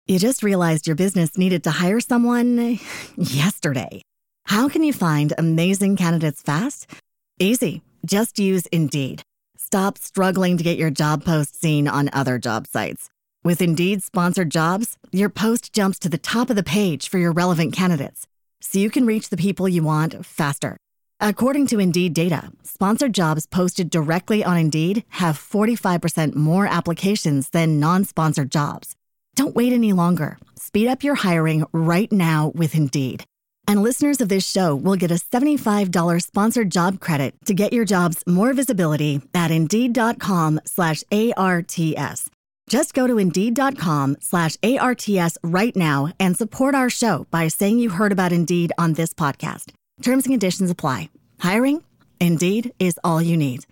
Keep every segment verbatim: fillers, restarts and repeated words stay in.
You just realized your business needed to hire someone yesterday. How can you find amazing candidates fast? Easy. Just use Indeed. Stop struggling to get your job post seen on other job sites. With Indeed sponsored jobs, your post jumps to the top of the page for your relevant candidates, so you can reach the people you want faster. According to Indeed data, sponsored jobs posted directly on Indeed have forty-five percent more applications than non-sponsored jobs. Don't wait any longer. Speed up your hiring right now with Indeed. And listeners of this show will get a seventy-five dollars sponsored job credit to get your jobs more visibility at Indeed.com slash ARTS. Just go to Indeed.com slash ARTS right now and support our show by saying you heard about Indeed on this podcast. Terms and conditions apply. Hiring? Indeed is all you need.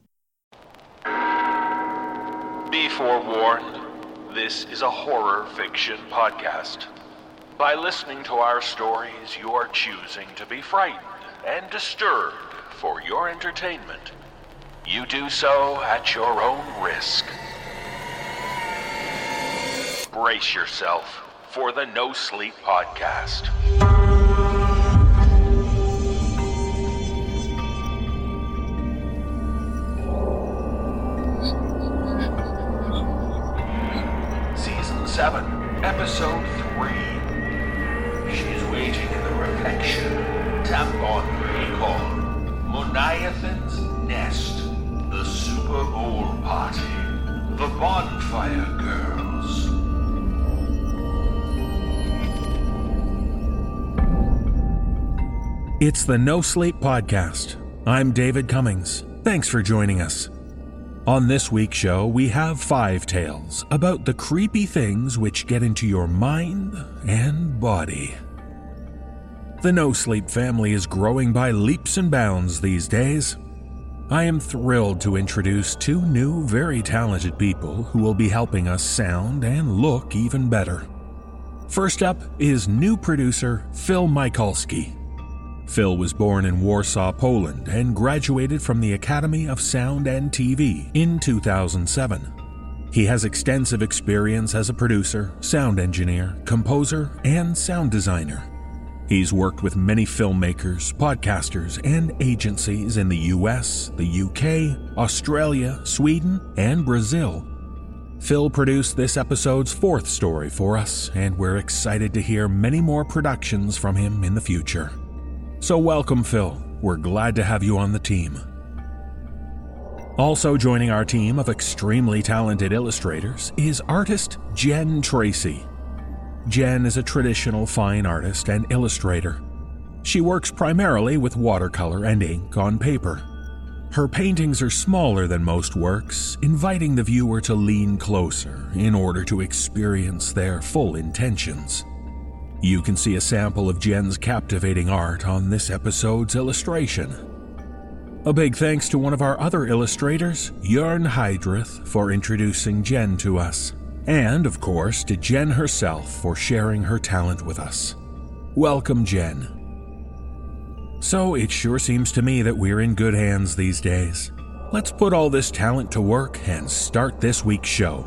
Be forewarned, this is a horror fiction podcast. By listening to our stories, you are choosing to be frightened and disturbed for your entertainment. You do so at your own risk. Brace yourself for the No Sleep Podcast. Season seven, Episode three. She's waiting in the reflection. Tampon recall. Moniathan's Nest. The Super Bowl Party. The Bonfire Girls. It's the No Sleep Podcast. I'm David Cummings. Thanks for joining us. On this week's show, we have five tales about the creepy things which get into your mind and body. The No Sleep family is growing by leaps and bounds these days. I am thrilled to introduce two new, very talented people who will be helping us sound and look even better. First up is new producer Phil Michalski. Phil was born in Warsaw, Poland, and graduated from the Academy of Sound and T V in two thousand seven. He has extensive experience as a producer, sound engineer, composer, and sound designer. He's worked with many filmmakers, podcasters, and agencies in the U S, the U K, Australia, Sweden, and Brazil. Phil produced this episode's fourth story for us, and we're excited to hear many more productions from him in the future. So welcome, Phil. We're glad to have you on the team. Also joining our team of extremely talented illustrators is artist Jen Tracy. Jen is a traditional fine artist and illustrator. She works primarily with watercolor and ink on paper. Her paintings are smaller than most works, inviting the viewer to lean closer in order to experience their full intentions. You can see a sample of Jen's captivating art on this episode's illustration. A big thanks to one of our other illustrators, Jörn Heidrith, for introducing Jen to us. And, of course, to Jen herself for sharing her talent with us. Welcome, Jen. So, it sure seems to me that we're in good hands these days. Let's put all this talent to work and start this week's show.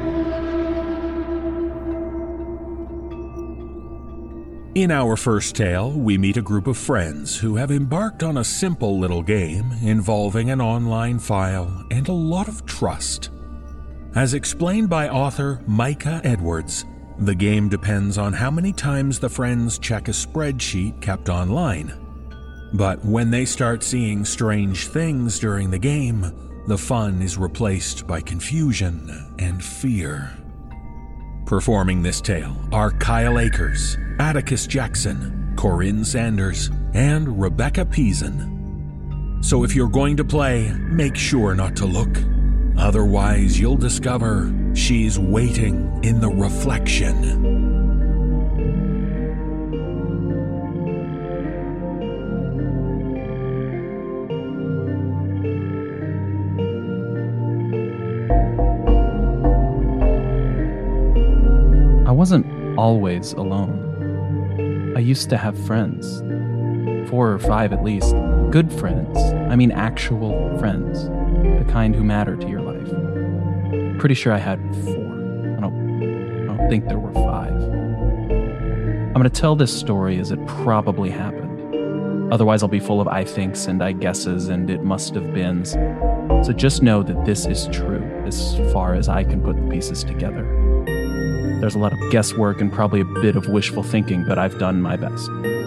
In our first tale, we meet a group of friends who have embarked on a simple little game involving an online file and a lot of trust. As explained by author Micah Edwards, the game depends on how many times the friends check a spreadsheet kept online. But when they start seeing strange things during the game, the fun is replaced by confusion and fear. Performing this tale are Kyle Akers, Atticus Jackson, Corinne Sanders, and Rebecca Peason. So if you're going to play, make sure not to look. Otherwise, you'll discover she's waiting in the reflection. I wasn't always alone. I used to have friends. Four or five at least. Good friends. I mean actual friends. The kind who matter to your life. Pretty sure I had four. I don't, I don't think there were five. I'm going to tell this story as it probably happened. Otherwise, I'll be full of I thinks and I guesses and it must have beens. So just know that this is true as far as I can put the pieces together. There's a lot of guesswork and probably a bit of wishful thinking, but I've done my best.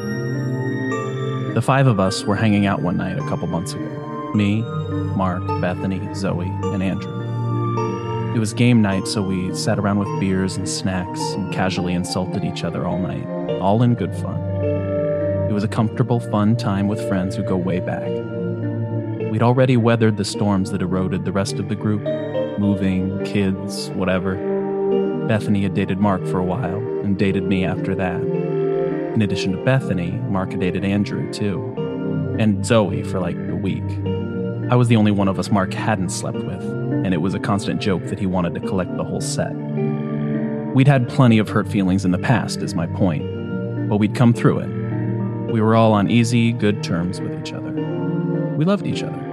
The five of us were hanging out one night a couple months ago. Me, Mark, Bethany, Zoe, and Andrew. It was game night, so we sat around with beers and snacks and casually insulted each other all night, all in good fun. It was a comfortable, fun time with friends who go way back. We'd already weathered the storms that eroded the rest of the group, moving, kids, whatever. Bethany had dated Mark for a while, and dated me after that. In addition to Bethany, Mark had dated Andrew, too. And Zoe for like a week. I was the only one of us Mark hadn't slept with, and it was a constant joke that he wanted to collect the whole set. We'd had plenty of hurt feelings in the past, is my point, but we'd come through it. We were all on easy, good terms with each other. We loved each other.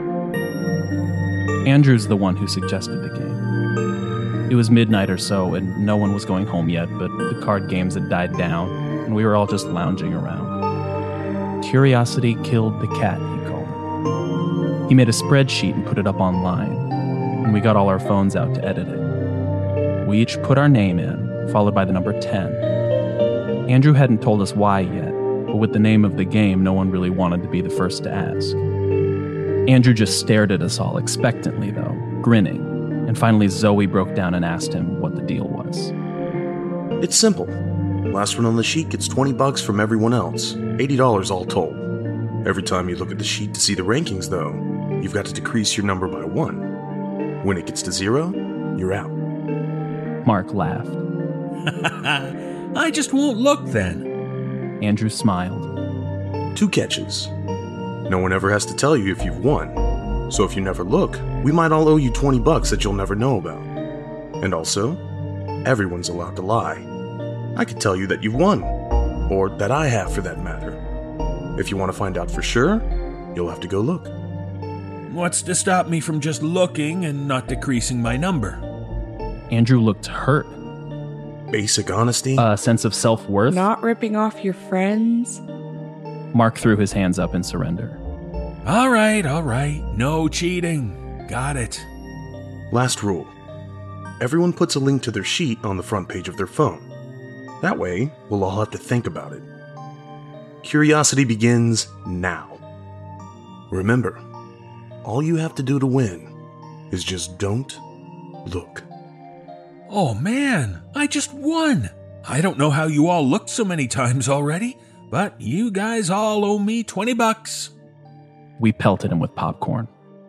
Andrew's the one who suggested the game. It was midnight or so, and no one was going home yet, but the card games had died down, and we were all just lounging around. Curiosity killed the cat, he called it. He made a spreadsheet and put it up online, and we got all our phones out to edit it. We each put our name in, followed by the number ten. Andrew hadn't told us why yet, but with the name of the game, no one really wanted to be the first to ask. Andrew just stared at us all expectantly, though, grinning, and finally Zoe broke down and asked him what the deal was. It's simple. Last one on the sheet gets twenty bucks from everyone else, eighty dollars all told. Every time you look at the sheet to see the rankings, though, you've got to decrease your number by one. When it gets to zero, you're out. Mark laughed. I just won't look then. Andrew smiled. Two catches. No one ever has to tell you if you've won. So if you never look, we might all owe you twenty bucks that you'll never know about. And also, everyone's allowed to lie. I could tell you that you've won. Or that I have, for that matter. If you want to find out for sure, you'll have to go look. What's to stop me from just looking and not decreasing my number? Andrew looked hurt. Basic honesty? A sense of self-worth? Not ripping off your friends? Mark threw his hands up in surrender. All right, all right. No cheating. Got it. Last rule. Everyone puts a link to their sheet on the front page of their phone. That way, we'll all have to think about it. Curiosity begins now. Remember, all you have to do to win is just don't look. Oh man, I just won. I don't know how you all looked so many times already, but you guys all owe me twenty bucks. We pelted him with popcorn.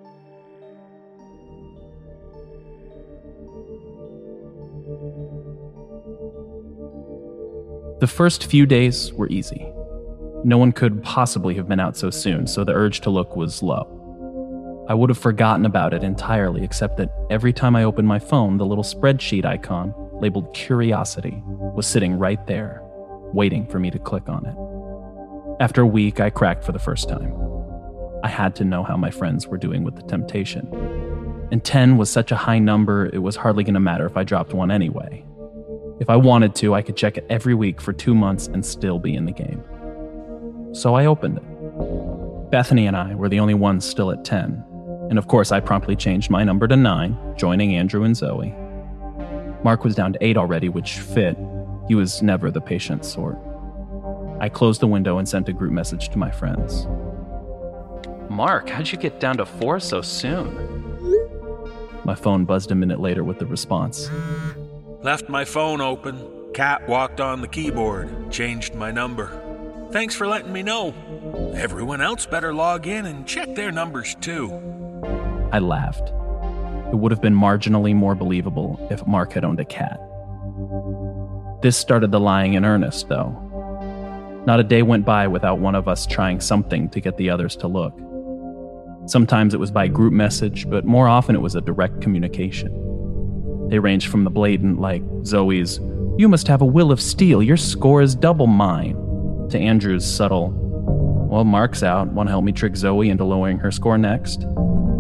The first few days were easy. No one could possibly have been out so soon, so the urge to look was low. I would have forgotten about it entirely, except that every time I opened my phone, the little spreadsheet icon, labeled Curiosity, was sitting right there, waiting for me to click on it. After a week, I cracked for the first time. I had to know how my friends were doing with the temptation. And ten was such a high number, it was hardly going to matter if I dropped one anyway. If I wanted to, I could check it every week for two months and still be in the game. So I opened it. Bethany and I were the only ones still at ten. And of course, I promptly changed my number to nine, joining Andrew and Zoe. Mark was down to eight already, which fit. He was never the patient sort. I closed the window and sent a group message to my friends. Mark, how'd you get down to four so soon? My phone buzzed a minute later with the response. Left my phone open. Cat walked on the keyboard. Changed my number. Thanks for letting me know. Everyone else better log in and check their numbers too. I laughed. It would have been marginally more believable if Mark had owned a cat. This started the lying in earnest, though. Not a day went by without one of us trying something to get the others to look. Sometimes it was by group message, but more often it was a direct communication. They ranged from the blatant, like Zoe's, "You must have a will of steel, your score is double mine," to Andrew's subtle, "Well, Mark's out, want to help me trick Zoe into lowering her score next?"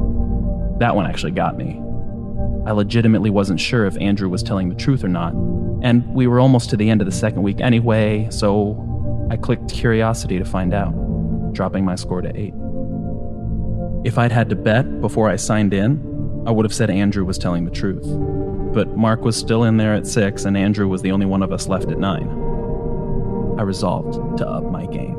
That one actually got me. I legitimately wasn't sure if Andrew was telling the truth or not, And we were almost to the end of the second week anyway, so I clicked curiosity to find out, dropping my score to eight. If I'd had to bet before I signed in, I would have said Andrew was telling the truth. But Mark was still in there at six, and Andrew was the only one of us left at nine. I resolved to up my game.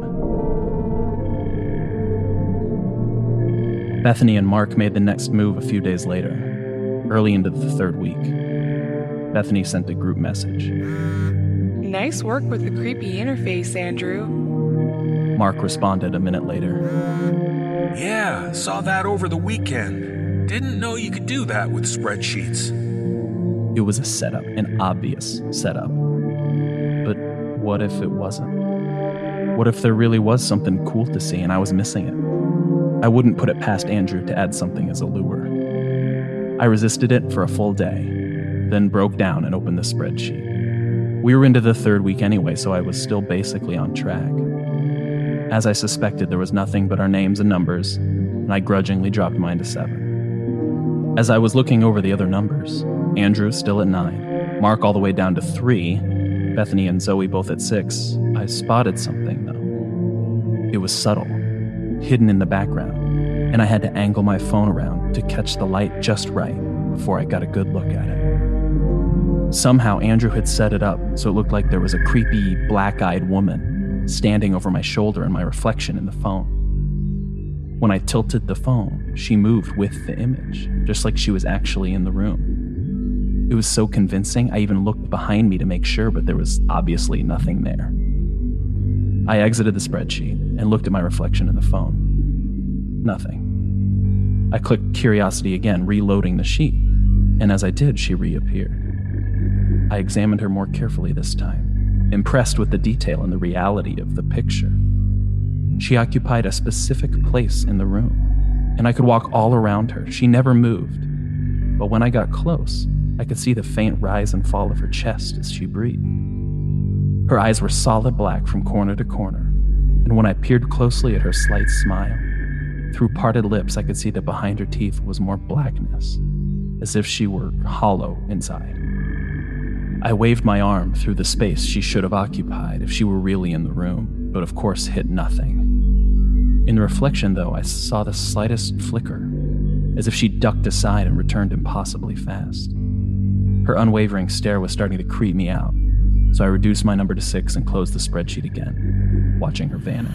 Bethany and Mark made the next move a few days later, early into the third week. Bethany sent a group message. Nice work with the creepy interface, Andrew. Mark responded a minute later. Yeah, saw that over the weekend. Didn't know you could do that with spreadsheets. It was a setup, an obvious setup. But what if it wasn't? What if there really was something cool to see and I was missing it? I wouldn't put it past Andrew to add something as a lure. I resisted it for a full day, then broke down and opened the spreadsheet. We were into the third week anyway, so I was still basically on track. As I suspected, there was nothing but our names and numbers, and I grudgingly dropped mine to seven. As I was looking over the other numbers, Andrew still at nine, Mark all the way down to three, Bethany and Zoe both at six, I spotted something, though. It was subtle, hidden in the background, and I had to angle my phone around to catch the light just right before I got a good look at it. Somehow Andrew had set it up so it looked like there was a creepy, black-eyed woman standing over my shoulder in my reflection in the phone. When I tilted the phone, she moved with the image, just like she was actually in the room. It was so convincing, I even looked behind me to make sure, but there was obviously nothing there. I exited the spreadsheet and looked at my reflection in the phone. Nothing. I clicked curiosity again, reloading the sheet, and as I did, she reappeared. I examined her more carefully this time, impressed with the detail and the reality of the picture. She occupied a specific place in the room, and I could walk all around her. She never moved, but when I got close, I could see the faint rise and fall of her chest as she breathed. Her eyes were solid black from corner to corner, and when I peered closely at her slight smile, through parted lips I could see that behind her teeth was more blackness, as if she were hollow inside. I waved my arm through the space she should have occupied if she were really in the room, but of course hit nothing. In the reflection, though, I saw the slightest flicker, as if she ducked aside and returned impossibly fast. Her unwavering stare was starting to creep me out, so I reduced my number to six and closed the spreadsheet again, watching her vanish.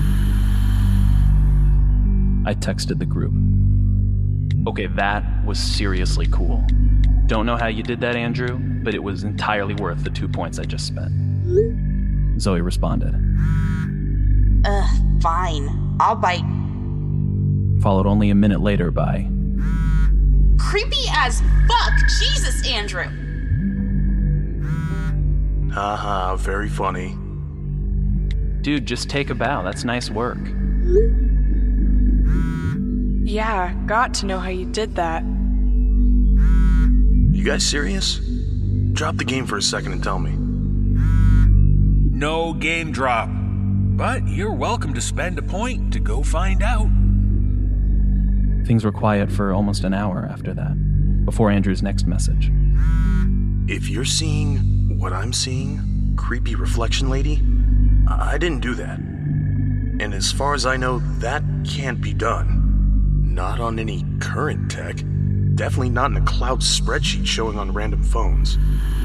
I texted the group. Okay, that was seriously cool. Don't know how you did that, Andrew, but it was entirely worth the two points I just spent. Zoe responded. Ugh, fine. I'll bite. Followed only a minute later by... Creepy as fuck! Jesus, Andrew! Haha, very funny. Dude, just take a bow. That's nice work. Yeah, got to know how you did that. You guys serious? Drop the game for a second and tell me. No game drop. But you're welcome to spend a point to go find out. Things were quiet for almost an hour after that, before Andrew's next message. If you're seeing what I'm seeing, creepy reflection lady, I didn't do that. And as far as I know, that can't be done. Not on any current tech. Definitely not in a cloud spreadsheet showing on random phones.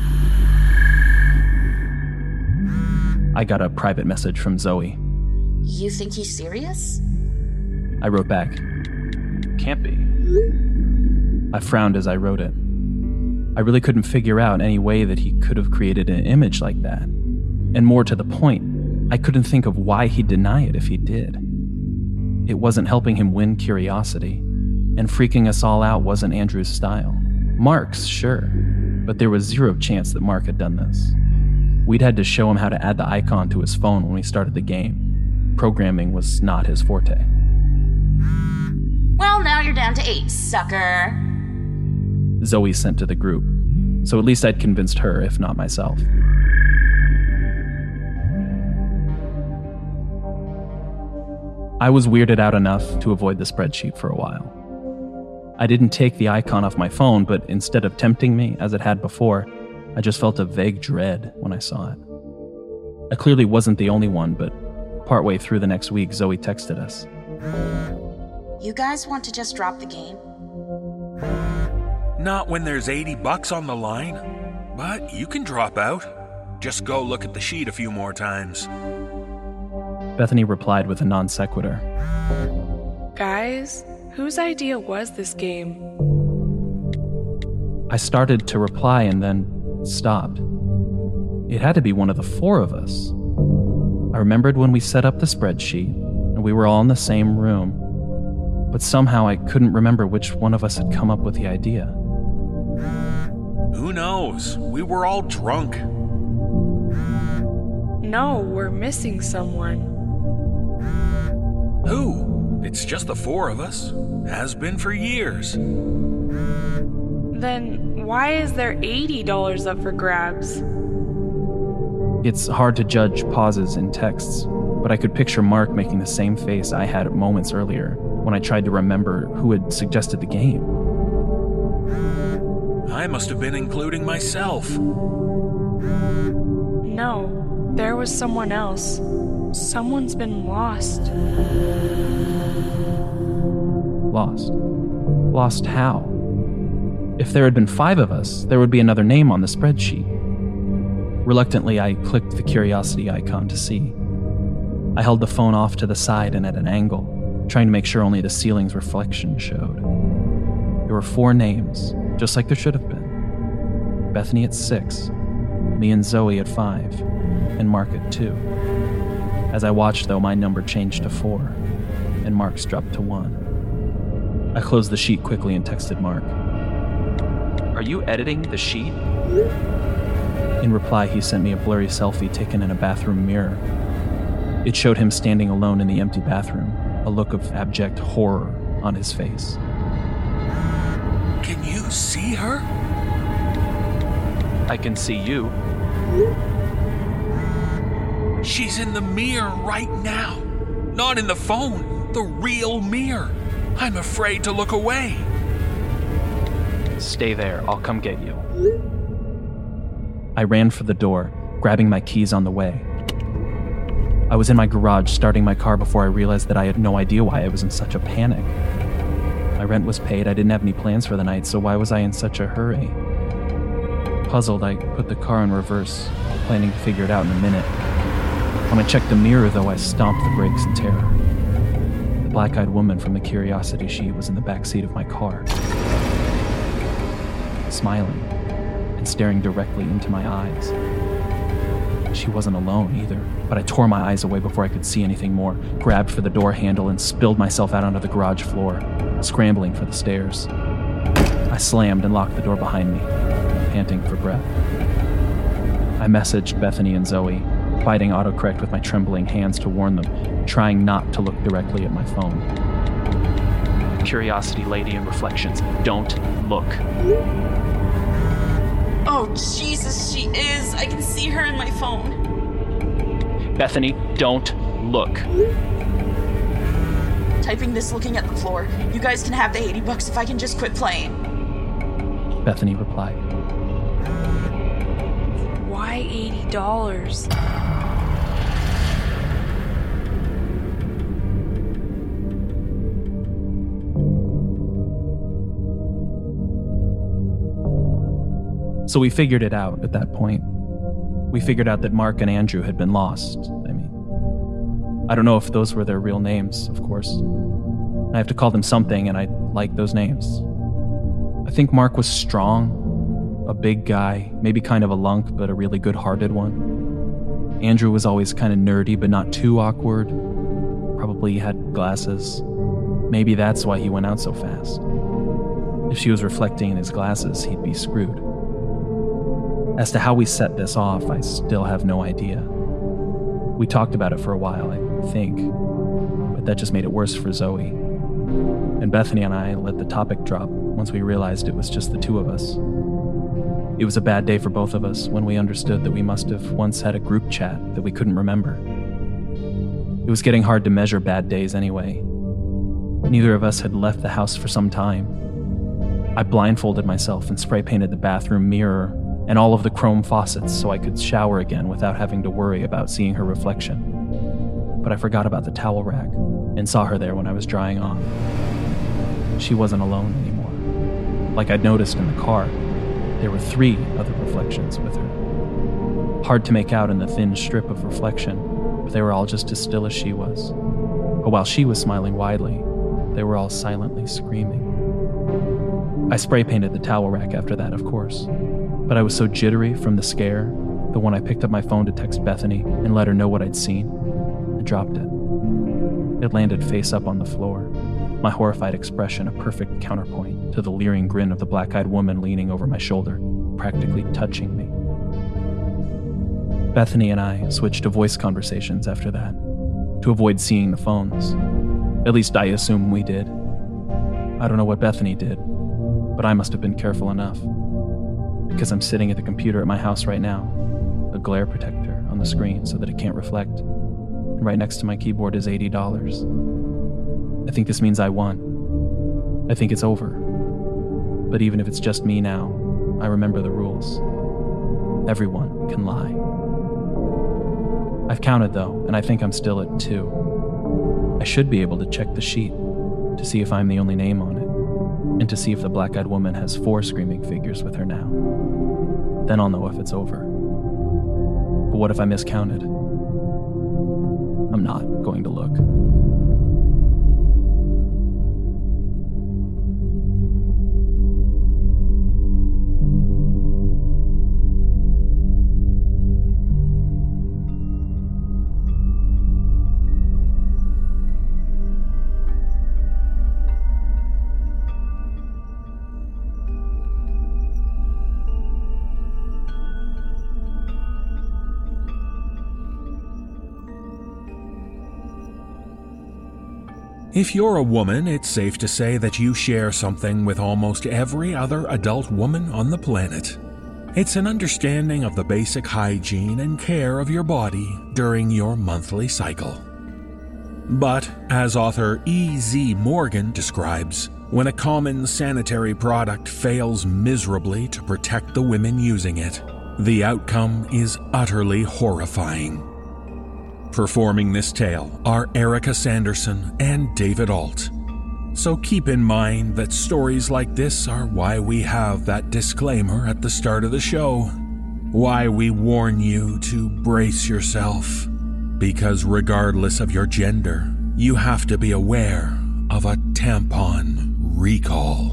I got a private message from Zoe. You think he's serious? I wrote back, can't be. I frowned as I wrote it. I really couldn't figure out any way that he could have created an image like that. And more to the point, I couldn't think of why he'd deny it if he did. It wasn't helping him win curiosity, and freaking us all out wasn't Andrew's style. Mark's, sure, but there was zero chance that Mark had done this. We'd had to show him how to add the icon to his phone when we started the game. Programming was not his forte. Well, now you're down to eight, sucker. Zoe sent to the group, so at least I'd convinced her, if not myself. I was weirded out enough to avoid the spreadsheet for a while. I didn't take the icon off my phone, but instead of tempting me, as it had before, I just felt a vague dread when I saw it. I clearly wasn't the only one, but partway through the next week, Zoe texted us. You guys want to just drop the game? Not when there's eighty bucks on the line, but you can drop out. Just go look at the sheet a few more times. Bethany replied with a non sequitur. Guys, whose idea was this game? I started to reply and then stopped. It had to be one of the four of us. I remembered when we set up the spreadsheet and we were all in the same room, but somehow I couldn't remember which one of us had come up with the idea. Who knows? We were all drunk. No, we're missing someone. Who? It's just the four of us. Has been for years. Then why is there eighty dollars up for grabs? It's hard to judge pauses in texts, but I could picture Mark making the same face I had moments earlier when I tried to remember who had suggested the game. I must have been including myself. No, there was someone else. Someone's been lost. Lost? Lost how? If there had been five of us, there would be another name on the spreadsheet. Reluctantly, I clicked the curiosity icon to see. I held the phone off to the side and at an angle, trying to make sure only the ceiling's reflection showed. There were four names, just like there should have been. Bethany at six, me and Zoe at five, and Mark at two. As I watched, though, my number changed to four, and Mark's dropped to one. I closed the sheet quickly and texted Mark. Are you editing the sheet? In reply, he sent me a blurry selfie taken in a bathroom mirror. It showed him standing alone in the empty bathroom, a look of abject horror on his face. Can you see her? I can see you. She's in the mirror right now. Not in the phone, the real mirror. I'm afraid to look away. Stay there, I'll come get you. I ran for the door, grabbing my keys on the way. I was in my garage starting my car before I realized that I had no idea why I was in such a panic. My rent was paid, I didn't have any plans for the night, so why was I in such a hurry? Puzzled, I put the car in reverse, planning to figure it out in a minute. When I checked the mirror, though, I stomped the brakes in terror. The black-eyed woman from the curiosity sheet was in the back seat of my car, smiling and staring directly into my eyes. She wasn't alone either, but I tore my eyes away before I could see anything more, grabbed for the door handle and spilled myself out onto the garage floor, scrambling for the stairs. I slammed and locked the door behind me, panting for breath. I messaged Bethany and Zoe, fighting autocorrect with my trembling hands to warn them, trying not to look directly at my phone. Curiosity lady in reflections, don't look. Oh, Jesus, she is. I can see her in my phone. Bethany, don't look. Typing this looking at the floor. You guys can have the eighty bucks if I can just quit playing. Bethany replied. Why eighty dollars? So we figured it out at that point. We figured out that Mark and Andrew had been lost. I mean, I don't know if those were their real names, of course. I have to call them something, and I like those names. I think Mark was strong, a big guy, maybe kind of a lunk, but a really good-hearted one. Andrew was always kind of nerdy, but not too awkward. Probably had glasses. Maybe that's why he went out so fast. If she was reflecting in his glasses, he'd be screwed. As to how we set this off, I still have no idea. We talked about it for a while, I think, but that just made it worse for Zoe. And Bethany and I let the topic drop once we realized it was just the two of us. It was a bad day for both of us when we understood that we must have once had a group chat that we couldn't remember. It was getting hard to measure bad days anyway. Neither of us had left the house for some time. I blindfolded myself and spray painted the bathroom mirror and all of the chrome faucets so I could shower again without having to worry about seeing her reflection. But I forgot about the towel rack and saw her there when I was drying off. She wasn't alone anymore. Like I'd noticed in the car, there were three other reflections with her. Hard to make out in the thin strip of reflection, but they were all just as still as she was. But while she was smiling widely, they were all silently screaming. I spray painted the towel rack after that, of course, but I was so jittery from the scare that when I picked up my phone to text Bethany and let her know what I'd seen, I dropped it. It landed face up on the floor, my horrified expression a perfect counterpoint to the leering grin of the black-eyed woman leaning over my shoulder, practically touching me. Bethany and I switched to voice conversations after that, to avoid seeing the phones. At least I assume we did. I don't know what Bethany did, but I must have been careful enough. Because I'm sitting at the computer at my house right now, a glare protector on the screen so that it can't reflect. And right next to my keyboard is eighty dollars. I think this means I won. I think it's over. But even if it's just me now, I remember the rules. Everyone can lie. I've counted though, and I think I'm still at two. I should be able to check the sheet to see if I'm the only name on it, and to see if the black-eyed woman has four screaming figures with her now. Then I'll know if it's over. But what if I miscounted? I'm not going to look. If you're a woman, it's safe to say that you share something with almost every other adult woman on the planet. It's an understanding of the basic hygiene and care of your body during your monthly cycle. But, as author E Z Morgan describes, when a common sanitary product fails miserably to protect the women using it, the outcome is utterly horrifying. Performing this tale are Erica Sanderson and David Alt. So keep in mind that stories like this are why we have that disclaimer at the start of the show. Why we warn you to brace yourself. Because regardless of your gender, you have to be aware of a tampon recall.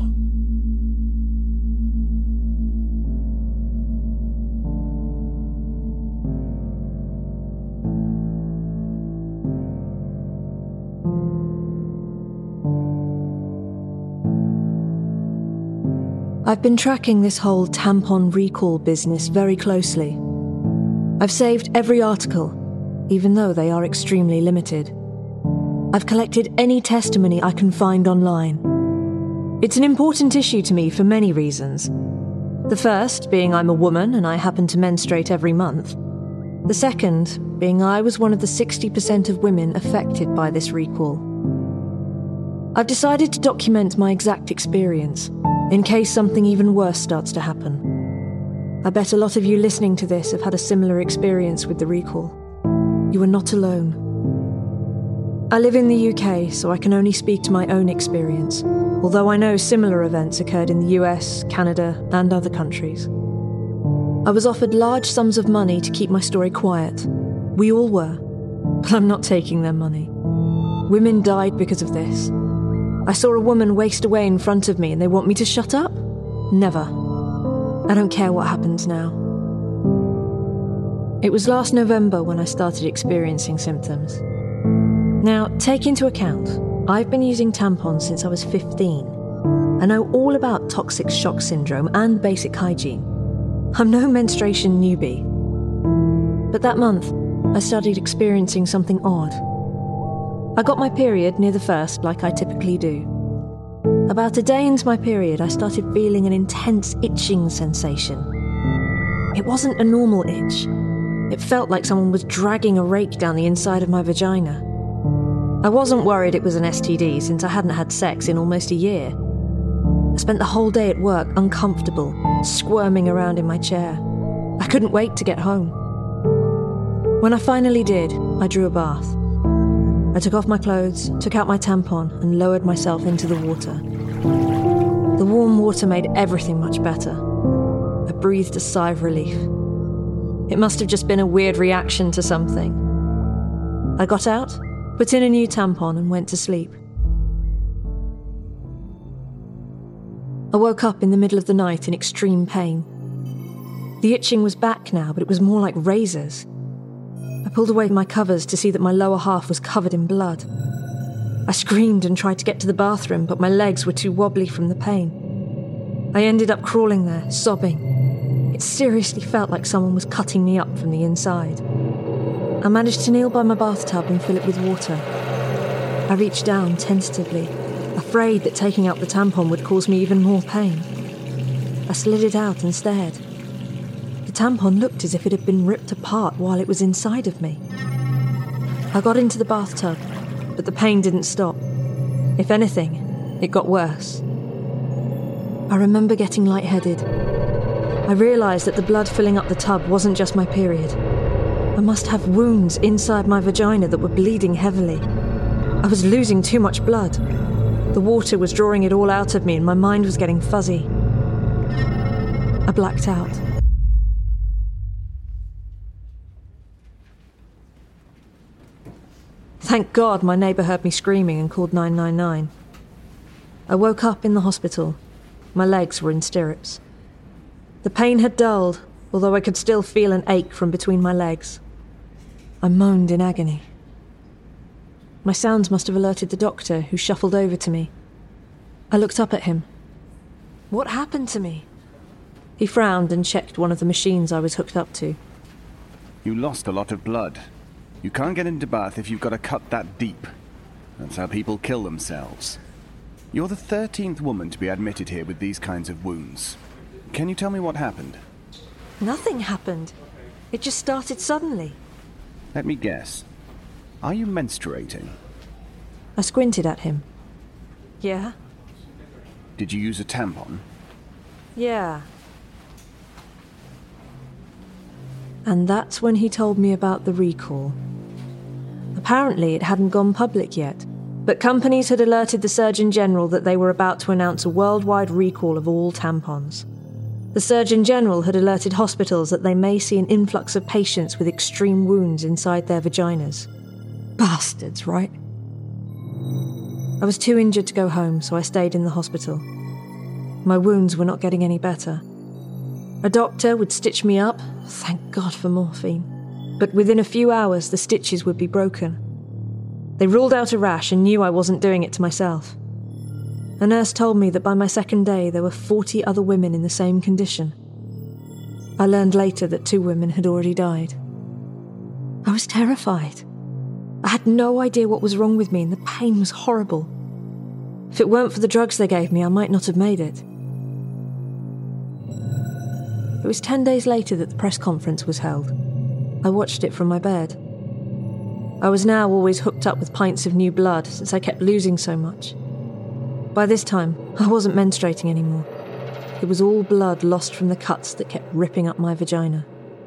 I've been tracking this whole tampon recall business very closely. I've saved every article, even though they are extremely limited. I've collected any testimony I can find online. It's an important issue to me for many reasons. The first being I'm a woman and I happen to menstruate every month. The second being I was one of the sixty percent of women affected by this recall. I've decided to document my exact experience, in case something even worse starts to happen. I bet a lot of you listening to this have had a similar experience with the recall. You are not alone. I live in the U K, so I can only speak to my own experience, although I know similar events occurred in the U S, Canada, and other countries. I was offered large sums of money to keep my story quiet. We all were, but I'm not taking their money. Women died because of this. I saw a woman waste away in front of me and they want me to shut up? Never. I don't care what happens now. It was last November when I started experiencing symptoms. Now, take into account, I've been using tampons since I was fifteen. I know all about toxic shock syndrome and basic hygiene. I'm no menstruation newbie. But that month, I started experiencing something odd. I got my period near the first, like I typically do. About a day into my period, I started feeling an intense itching sensation. It wasn't a normal itch. It felt like someone was dragging a rake down the inside of my vagina. I wasn't worried it was an S T D since I hadn't had sex in almost a year. I spent the whole day at work uncomfortable, squirming around in my chair. I couldn't wait to get home. When I finally did, I drew a bath. I took off my clothes, took out my tampon, and lowered myself into the water. The warm water made everything much better. I breathed a sigh of relief. It must have just been a weird reaction to something. I got out, put in a new tampon, and went to sleep. I woke up in the middle of the night in extreme pain. The itching was back now, but it was more like razors. I pulled away my covers to see that my lower half was covered in blood. I screamed and tried to get to the bathroom, but my legs were too wobbly from the pain. I ended up crawling there, sobbing. It seriously felt like someone was cutting me up from the inside. I managed to kneel by my bathtub and fill it with water. I reached down tentatively, afraid that taking out the tampon would cause me even more pain. I slid it out and stared. The tampon looked as if it had been ripped apart while it was inside of me. I got into the bathtub, but the pain didn't stop. If anything, it got worse. I remember getting lightheaded. I realised that the blood filling up the tub wasn't just my period. I must have wounds inside my vagina that were bleeding heavily. I was losing too much blood. The water was drawing it all out of me and my mind was getting fuzzy. I blacked out. Thank God my neighbour heard me screaming and called nine nine nine. I woke up in the hospital. My legs were in stirrups. The pain had dulled, although I could still feel an ache from between my legs. I moaned in agony. My sounds must have alerted the doctor, who shuffled over to me. I looked up at him. What happened to me? He frowned and checked one of the machines I was hooked up to. You lost a lot of blood. You can't get into Bath if you've got a cut that deep. That's how people kill themselves. You're the thirteenth woman to be admitted here with these kinds of wounds. Can you tell me what happened? Nothing happened. It just started suddenly. Let me guess. Are you menstruating? I squinted at him. Yeah? Did you use a tampon? Yeah. And that's when he told me about the recall. Apparently it hadn't gone public yet, but companies had alerted the Surgeon General that they were about to announce a worldwide recall of all tampons. The Surgeon General had alerted hospitals that they may see an influx of patients with extreme wounds inside their vaginas. Bastards, right? I was too injured to go home, so I stayed in the hospital. My wounds were not getting any better. A doctor would stitch me up, thank God for morphine, but within a few hours the stitches would be broken. They ruled out a rash and knew I wasn't doing it to myself. A nurse told me that by my second day there were forty other women in the same condition. I learned later that two women had already died. I was terrified. I had no idea what was wrong with me and the pain was horrible. If it weren't for the drugs they gave me, I might not have made it. It was ten days later that the press conference was held. I watched it from my bed. I was now always hooked up with pints of new blood since I kept losing so much. By this time, I wasn't menstruating anymore. It was all blood lost from the cuts that kept ripping up my vagina.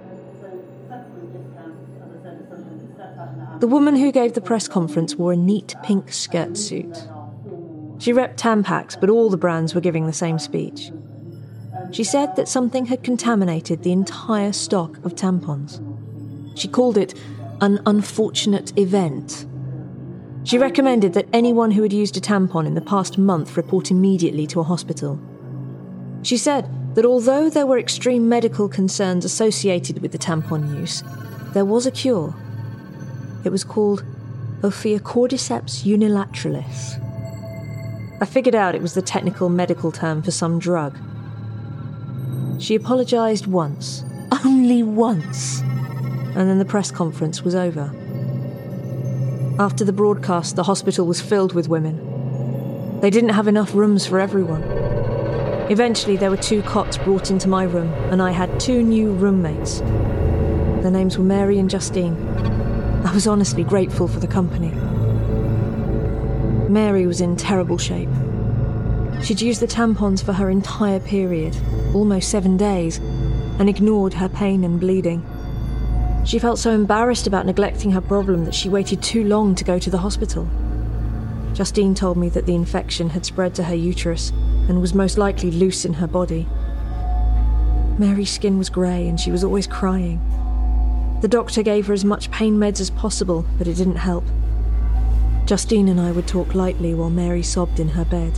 The woman who gave the press conference wore a neat pink skirt suit. She repped Tampax, but all the brands were giving the same speech. She said that something had contaminated the entire stock of tampons. She called it an unfortunate event. She recommended that anyone who had used a tampon in the past month report immediately to a hospital. She said that although there were extreme medical concerns associated with the tampon use, there was a cure. It was called Ophiocordyceps unilateralis. I figured out it was the technical medical term for some drug. She apologised once, only once, and then the press conference was over. After the broadcast, the hospital was filled with women. They didn't have enough rooms for everyone. Eventually, there were two cots brought into my room, and I had two new roommates. Their names were Mary and Justine. I was honestly grateful for the company. Mary was in terrible shape. She'd used the tampons for her entire period, almost seven days, and ignored her pain and bleeding. She felt so embarrassed about neglecting her problem that she waited too long to go to the hospital. Justine told me that the infection had spread to her uterus and was most likely loose in her body. Mary's skin was grey and she was always crying. The doctor gave her as much pain meds as possible, but it didn't help. Justine and I would talk lightly while Mary sobbed in her bed.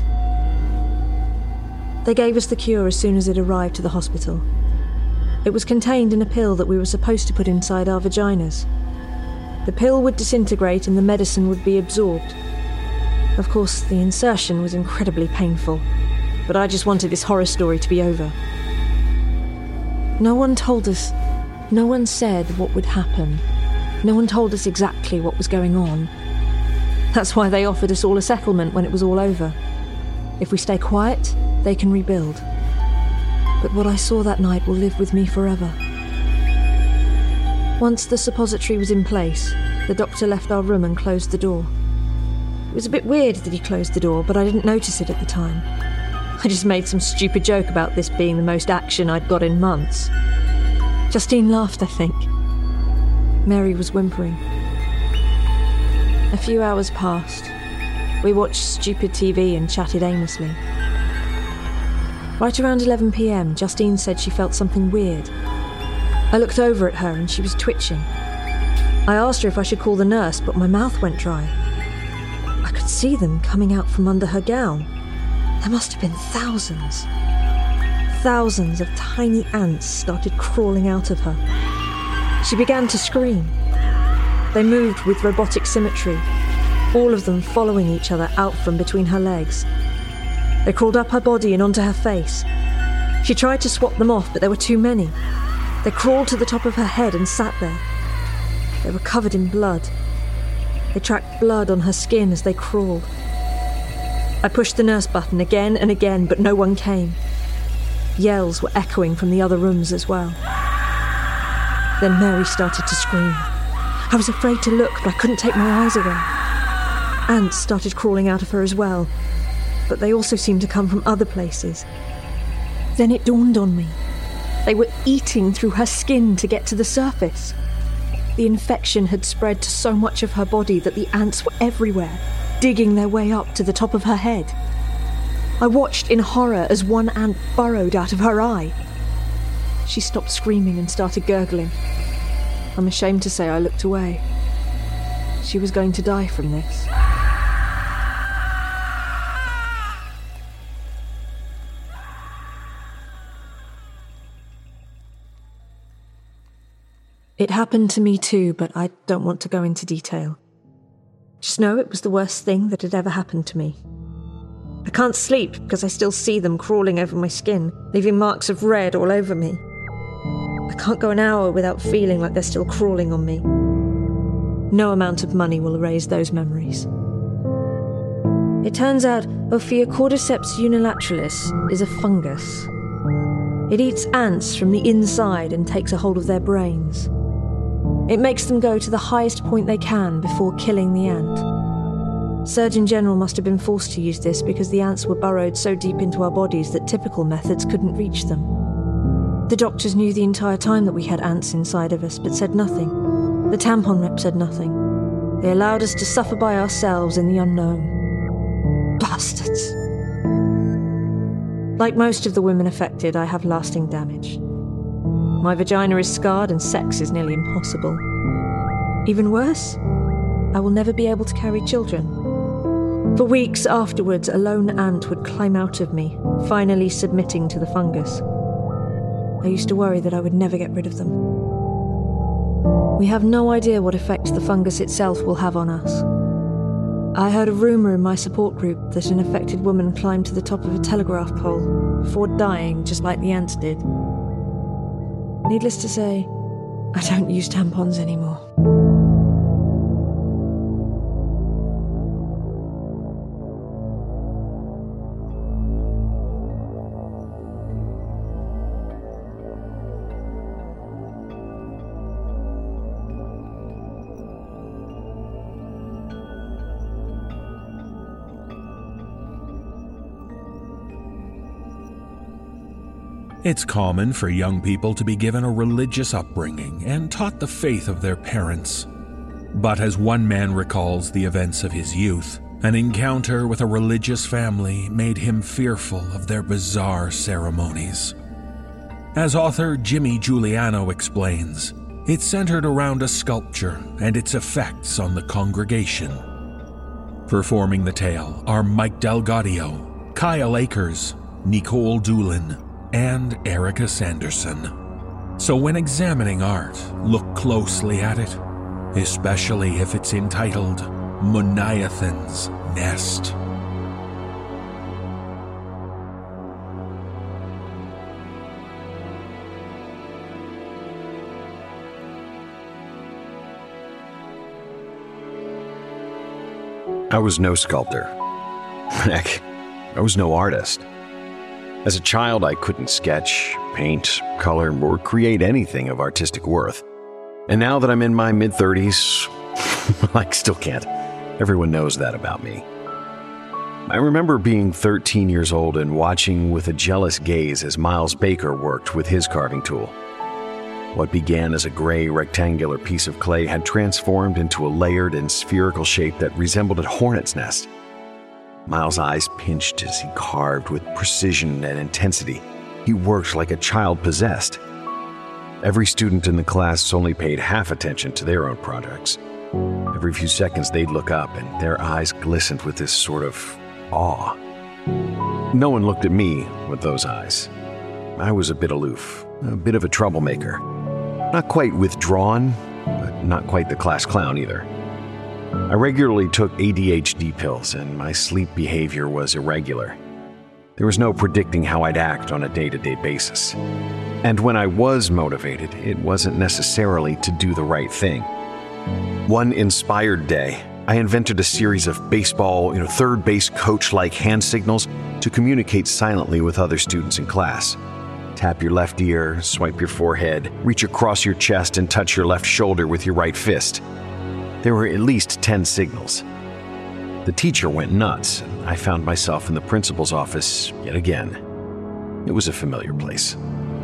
They gave us the cure as soon as it arrived to the hospital. It was contained in a pill that we were supposed to put inside our vaginas. The pill would disintegrate and the medicine would be absorbed. Of course, the insertion was incredibly painful, but I just wanted this horror story to be over. No one told us, no one said what would happen. No one told us exactly what was going on. That's why they offered us all a settlement when it was all over. If we stay quiet, they can rebuild. But what I saw that night will live with me forever. Once the suppository was in place, the doctor left our room and closed the door. It was a bit weird that he closed the door, but I didn't notice it at the time. I just made some stupid joke about this being the most action I'd got in months. Justine laughed, I think. Mary was whimpering. A few hours passed. We watched stupid T V and chatted aimlessly. Right around eleven p.m, Justine said she felt something weird. I looked over at her and she was twitching. I asked her if I should call the nurse, but my mouth went dry. I could see them coming out from under her gown. There must have been thousands. Thousands of tiny ants started crawling out of her. She began to scream. They moved with robotic symmetry, all of them following each other out from between her legs. They crawled up her body and onto her face. She tried to swap them off, but there were too many. They crawled to the top of her head and sat there. They were covered in blood. They tracked blood on her skin as they crawled. I pushed the nurse button again and again, but no one came. Yells were echoing from the other rooms as well. Then Mary started to scream. I was afraid to look, but I couldn't take my eyes away. Ants started crawling out of her as well, but they also seemed to come from other places. Then it dawned on me. They were eating through her skin to get to the surface. The infection had spread to so much of her body that the ants were everywhere, digging their way up to the top of her head. I watched in horror as one ant burrowed out of her eye. She stopped screaming and started gurgling. I'm ashamed to say I looked away. She was going to die from this. It happened to me too, but I don't want to go into detail. Just know it was the worst thing that had ever happened to me. I can't sleep because I still see them crawling over my skin, leaving marks of red all over me. I can't go an hour without feeling like they're still crawling on me. No amount of money will erase those memories. It turns out Ophiocordyceps unilateralis is a fungus. It eats ants from the inside and takes a hold of their brains. It makes them go to the highest point they can before killing the ant. Surgeon General must have been forced to use this because the ants were burrowed so deep into our bodies that typical methods couldn't reach them. The doctors knew the entire time that we had ants inside of us, but said nothing. The tampon rep said nothing. They allowed us to suffer by ourselves in the unknown. Bastards. Like most of the women affected, I have lasting damage. My vagina is scarred and sex is nearly impossible. Even worse, I will never be able to carry children. For weeks afterwards, a lone ant would climb out of me, finally submitting to the fungus. I used to worry that I would never get rid of them. We have no idea what effect the fungus itself will have on us. I heard a rumour in my support group that an affected woman climbed to the top of a telegraph pole before dying just like the ants did. Needless to say, I don't use tampons anymore. It's common for young people to be given a religious upbringing and taught the faith of their parents. But as one man recalls the events of his youth, an encounter with a religious family made him fearful of their bizarre ceremonies. As author Jimmy Giuliano explains, it centered around a sculpture and its effects on the congregation. Performing the tale are Mike DelGaudio, Kyle Akers, Nicole Doolin, and Erica Sanderson. So when examining art, look closely at it, especially if it's entitled Moniathon's Nest. I was no sculptor. Heck, I was no artist. As a child, I couldn't sketch, paint, color, or create anything of artistic worth. And now that I'm in my mid-thirties, I still can't. Everyone knows that about me. I remember being thirteen years old and watching with a jealous gaze as Miles Baker worked with his carving tool. What began as a gray rectangular piece of clay had transformed into a layered and spherical shape that resembled a hornet's nest. Miles' eyes pinched as he carved with precision and intensity. He worked like a child possessed. Every student in the class only paid half attention to their own projects. Every few seconds they'd look up and their eyes glistened with this sort of awe. No one looked at me with those eyes. I was a bit aloof, a bit of a troublemaker. Not quite withdrawn, but not quite the class clown either. I regularly took A D H D pills, and my sleep behavior was irregular. There was no predicting how I'd act on a day-to-day basis. And when I was motivated, it wasn't necessarily to do the right thing. One inspired day, I invented a series of baseball, you know, third base coach-like hand signals to communicate silently with other students in class. Tap your left ear, swipe your forehead, reach across your chest and touch your left shoulder with your right fist. There were at least ten signals. The teacher went nuts, and I found myself in the principal's office yet again. It was a familiar place.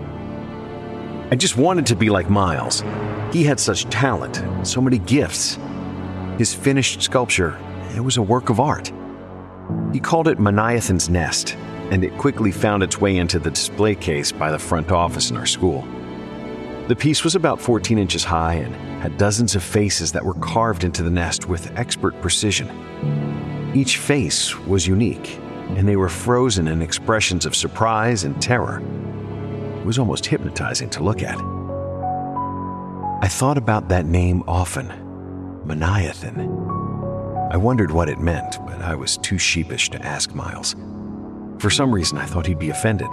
I just wanted to be like Miles. He had such talent, so many gifts. His finished sculpture, it was a work of art. He called it Moniathon's Nest, and it quickly found its way into the display case by the front office in our school. The piece was about fourteen inches high and had dozens of faces that were carved into the nest with expert precision. Each face was unique, and they were frozen in expressions of surprise and terror. It was almost hypnotizing to look at. I thought about that name often, Moniathon. I wondered what it meant, but I was too sheepish to ask Miles. For some reason, I thought he'd be offended.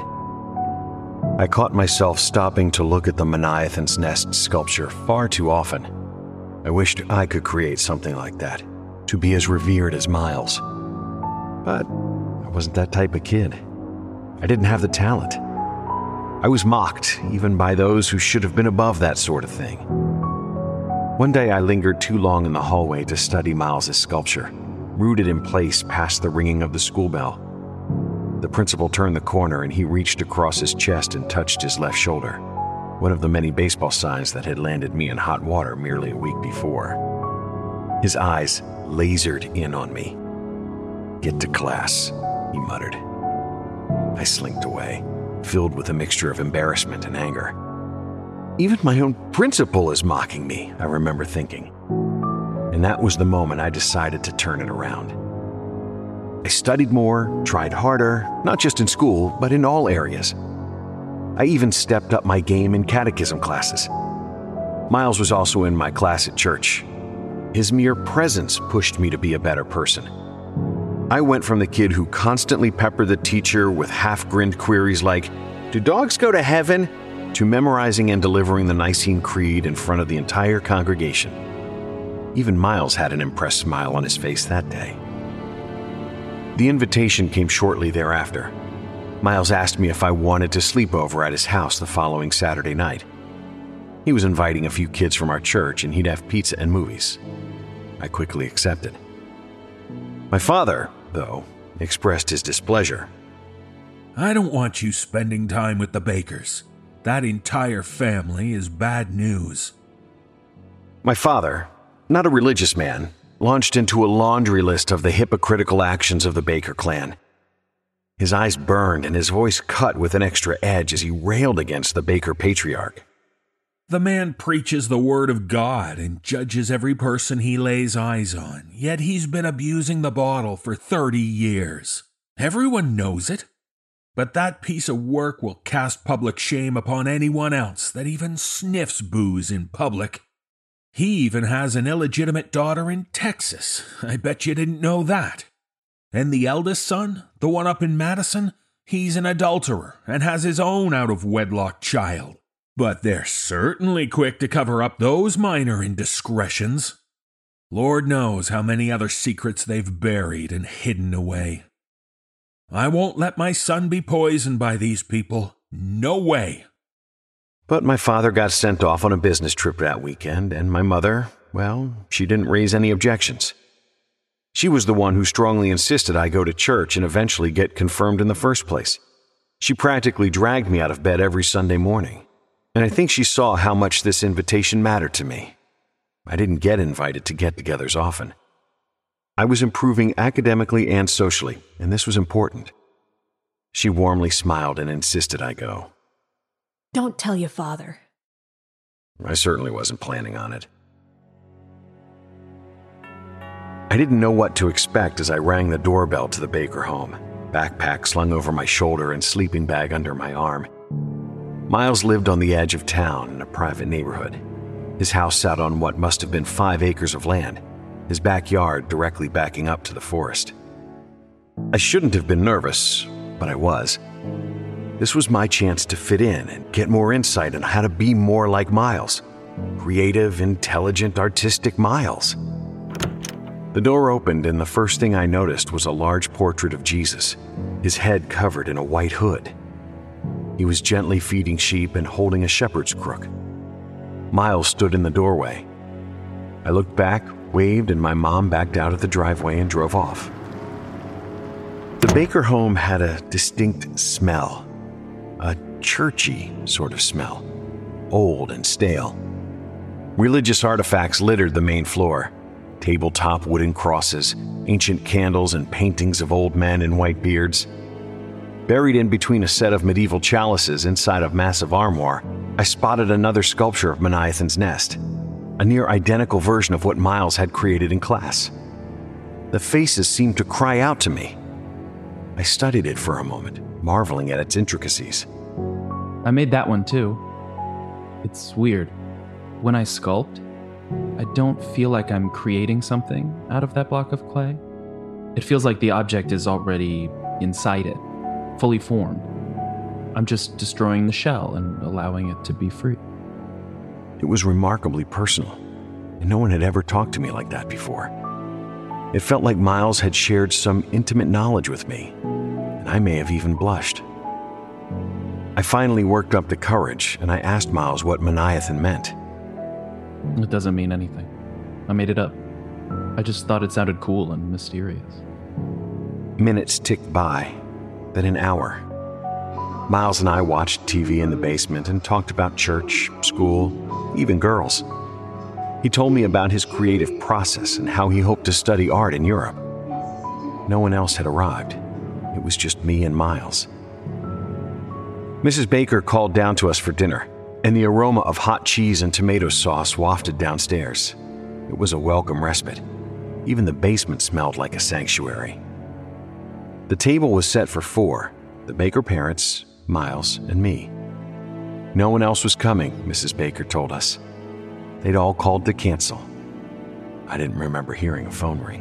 I caught myself stopping to look at the Moniathon's Nest sculpture far too often. I wished I could create something like that, to be as revered as Miles. But I wasn't that type of kid. I didn't have the talent. I was mocked, even by those who should have been above that sort of thing. One day I lingered too long in the hallway to study Miles' sculpture, rooted in place past the ringing of the school bell. The principal turned the corner and he reached across his chest and touched his left shoulder, one of the many baseball signs that had landed me in hot water merely a week before. His eyes lasered in on me. "Get to class," he muttered. I slinked away, filled with a mixture of embarrassment and anger. Even my own principal is mocking me, I remember thinking. And that was the moment I decided to turn it around. I studied more, tried harder, not just in school, but in all areas. I even stepped up my game in catechism classes. Miles was also in my class at church. His mere presence pushed me to be a better person. I went from the kid who constantly peppered the teacher with half-grinned queries like, "Do dogs go to heaven?" to memorizing and delivering the Nicene Creed in front of the entire congregation. Even Miles had an impressed smile on his face that day. The invitation came shortly thereafter. Miles asked me if I wanted to sleep over at his house the following Saturday night. He was inviting a few kids from our church and he'd have pizza and movies. I quickly accepted. My father, though, expressed his displeasure. I don't want you spending time with the Bakers. That entire family is bad news. My father, not a religious man, launched into a laundry list of the hypocritical actions of the Baker clan. His eyes burned and his voice cut with an extra edge as he railed against the Baker patriarch. The man preaches the word of God and judges every person he lays eyes on, yet he's been abusing the bottle for thirty years. Everyone knows it. But that piece of work will cast public shame upon anyone else that even sniffs booze in public. He even has an illegitimate daughter in Texas. I bet you didn't know that. And the eldest son, the one up in Madison, he's an adulterer and has his own out-of-wedlock child. But they're certainly quick to cover up those minor indiscretions. Lord knows how many other secrets they've buried and hidden away. I won't let my son be poisoned by these people. No way. But my father got sent off on a business trip that weekend, and my mother, well, she didn't raise any objections. She was the one who strongly insisted I go to church and eventually get confirmed in the first place. She practically dragged me out of bed every Sunday morning, and I think she saw how much this invitation mattered to me. I didn't get invited to get-togethers often. I was improving academically and socially, and this was important. She warmly smiled and insisted I go. Don't tell your father. I certainly wasn't planning on it. I didn't know what to expect as I rang the doorbell to the Baker home, backpack slung over my shoulder and sleeping bag under my arm. Miles lived on the edge of town in a private neighborhood. His house sat on what must have been five acres of land, his backyard directly backing up to the forest. I shouldn't have been nervous, but I was. This was my chance to fit in and get more insight on how to be more like Miles. Creative, intelligent, artistic Miles. The door opened and the first thing I noticed was a large portrait of Jesus, his head covered in a white hood. He was gently feeding sheep and holding a shepherd's crook. Miles stood in the doorway. I looked back, waved, and my mom backed out of the driveway and drove off. The Baker home had a distinct smell, a churchy sort of smell, old and stale. Religious artifacts littered the main floor, tabletop wooden crosses, ancient candles, and paintings of old men in white beards. Buried in between a set of medieval chalices inside a massive armoire, I spotted another sculpture of Menaethan's nest, a near-identical version of what Miles had created in class. The faces seemed to cry out to me. I studied it for a moment, marveling at its intricacies. I made that one too. It's weird. When I sculpt, I don't feel like I'm creating something out of that block of clay. It feels like the object is already inside it, fully formed. I'm just destroying the shell and allowing it to be free. It was remarkably personal, and no one had ever talked to me like that before. It felt like Miles had shared some intimate knowledge with me, and I may have even blushed. I finally worked up the courage, and I asked Miles what Menaethan meant. It doesn't mean anything. I made it up. I just thought it sounded cool and mysterious. Minutes ticked by, then an hour. Miles and I watched T V in the basement and talked about church, school, even girls. He told me about his creative process and how he hoped to study art in Europe. No one else had arrived. It was just me and Miles. Missus Baker called down to us for dinner, and the aroma of hot cheese and tomato sauce wafted downstairs. It was a welcome respite. Even the basement smelled like a sanctuary. The table was set for four, the Baker parents, Miles, and me. No one else was coming, Missus Baker told us. They'd all called to cancel. I didn't remember hearing a phone ring.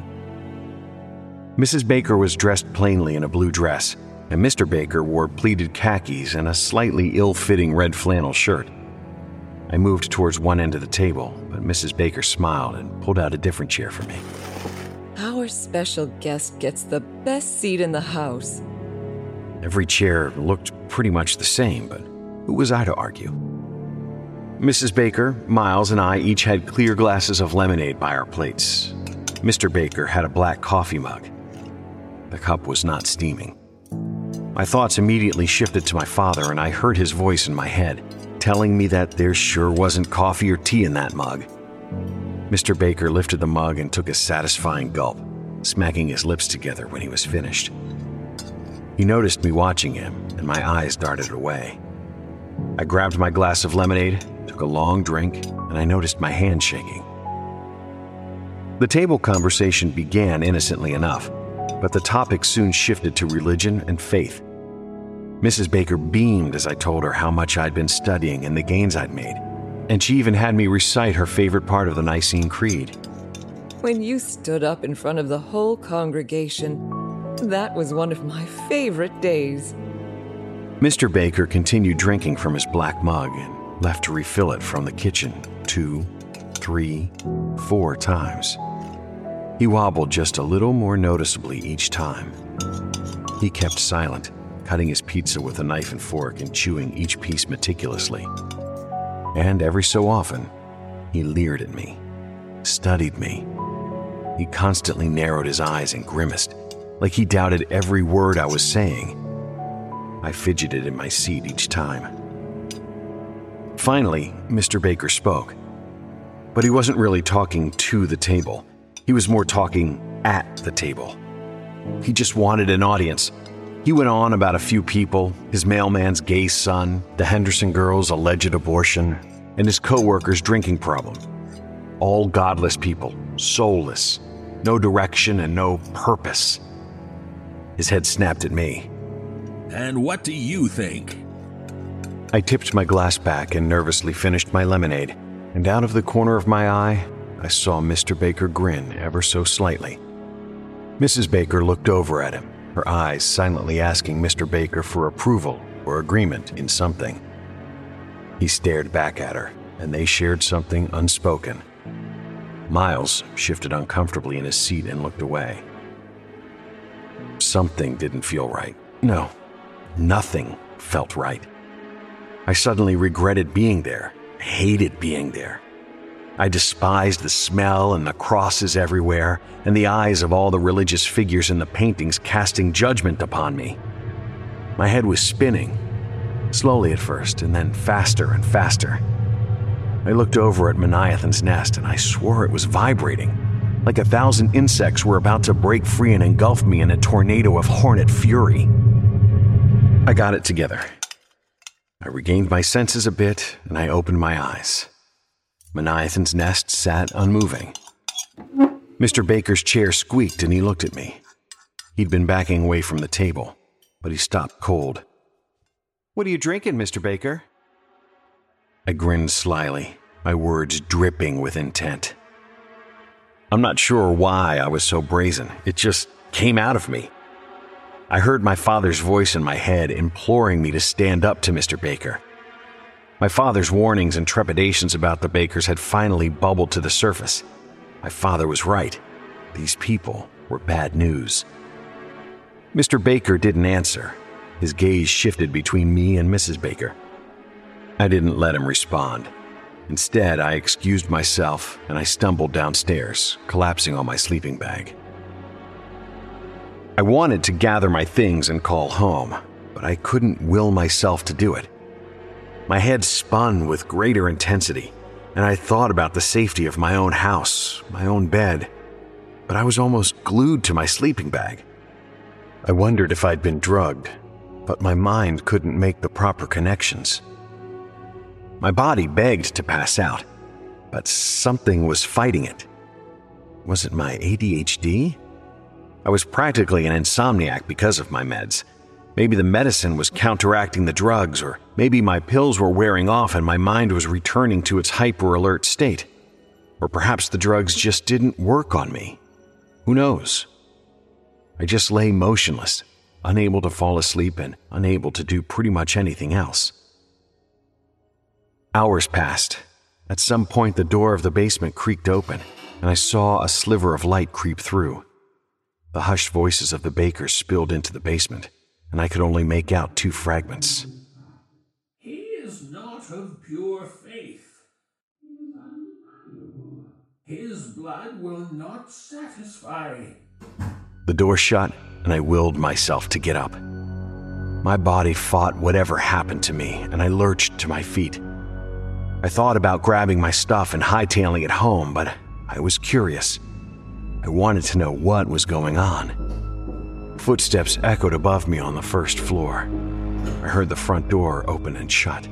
Missus Baker was dressed plainly in a blue dress, and Mister Baker wore pleated khakis and a slightly ill-fitting red flannel shirt. I moved towards one end of the table, but Missus Baker smiled and pulled out a different chair for me. Our special guest gets the best seat in the house. Every chair looked pretty much the same, but who was I to argue? Missus Baker, Miles, and I each had clear glasses of lemonade by our plates. Mister Baker had a black coffee mug. The cup was not steaming. My thoughts immediately shifted to my father, and I heard his voice in my head, telling me that there sure wasn't coffee or tea in that mug. Mister Baker lifted the mug and took a satisfying gulp, smacking his lips together when he was finished. He noticed me watching him, and my eyes darted away. I grabbed my glass of lemonade, took a long drink, and I noticed my hand shaking. The table conversation began innocently enough, but the topic soon shifted to religion and faith. Missus Baker beamed as I told her how much I'd been studying and the gains I'd made, and she even had me recite her favorite part of the Nicene Creed. When you stood up in front of the whole congregation, that was one of my favorite days. Mister Baker continued drinking from his black mug and left to refill it from the kitchen two, three, four times. He wobbled just a little more noticeably each time. He kept silent, cutting his pizza with a knife and fork and chewing each piece meticulously. And every so often, he leered at me, studied me. He constantly narrowed his eyes and grimaced, like he doubted every word I was saying. I fidgeted in my seat each time. Finally, Mister Baker spoke. But he wasn't really talking to the table. He was more talking at the table. He just wanted an audience. He went on about a few people, his mailman's gay son, the Henderson girl's alleged abortion, and his co-worker's drinking problem. All godless people, soulless, no direction and no purpose. His head snapped at me. And what do you think? I tipped my glass back and nervously finished my lemonade, and out of the corner of my eye, I saw Mister Baker grin ever so slightly. Missus Baker looked over at him, her eyes silently asking Mister Baker for approval or agreement in something. He stared back at her, and they shared something unspoken. Miles shifted uncomfortably in his seat and looked away. Something didn't feel right. No, nothing felt right. I suddenly regretted being there, hated being there. I despised the smell and the crosses everywhere, and the eyes of all the religious figures in the paintings casting judgment upon me. My head was spinning, slowly at first, and then faster and faster. I looked over at Maniathon's nest, and I swore it was vibrating, like a thousand insects were about to break free and engulf me in a tornado of hornet fury. I got it together. I regained my senses a bit, and I opened my eyes. Maniathon's nest sat unmoving. Mister Baker's chair squeaked and he looked at me. He'd been backing away from the table, but he stopped cold. "What are you drinking, Mister Baker?" I grinned slyly, my words dripping with intent. I'm not sure why I was so brazen. It just came out of me. I heard my father's voice in my head imploring me to stand up to Mister Baker. My father's warnings and trepidations about the Bakers had finally bubbled to the surface. My father was right. These people were bad news. Mister Baker didn't answer. His gaze shifted between me and Missus Baker. I didn't let him respond. Instead, I excused myself and I stumbled downstairs, collapsing on my sleeping bag. I wanted to gather my things and call home, but I couldn't will myself to do it. My head spun with greater intensity, and I thought about the safety of my own house, my own bed, but I was almost glued to my sleeping bag. I wondered if I'd been drugged, but my mind couldn't make the proper connections. My body begged to pass out, but something was fighting it. Was it my A D H D? I was practically an insomniac because of my meds. Maybe the medicine was counteracting the drugs, or maybe my pills were wearing off and my mind was returning to its hyper-alert state. Or perhaps the drugs just didn't work on me. Who knows? I just lay motionless, unable to fall asleep and unable to do pretty much anything else. Hours passed. At some point, the door of the basement creaked open, and I saw a sliver of light creep through. The hushed voices of the Bakers spilled into the basement, and I could only make out two fragments. He is not of pure faith. His blood will not satisfy. The door shut, and I willed myself to get up. My body fought whatever happened to me, and I lurched to my feet. I thought about grabbing my stuff and hightailing it home, but I was curious. I wanted to know what was going on. Footsteps echoed above me on the first floor. I heard the front door open and shut.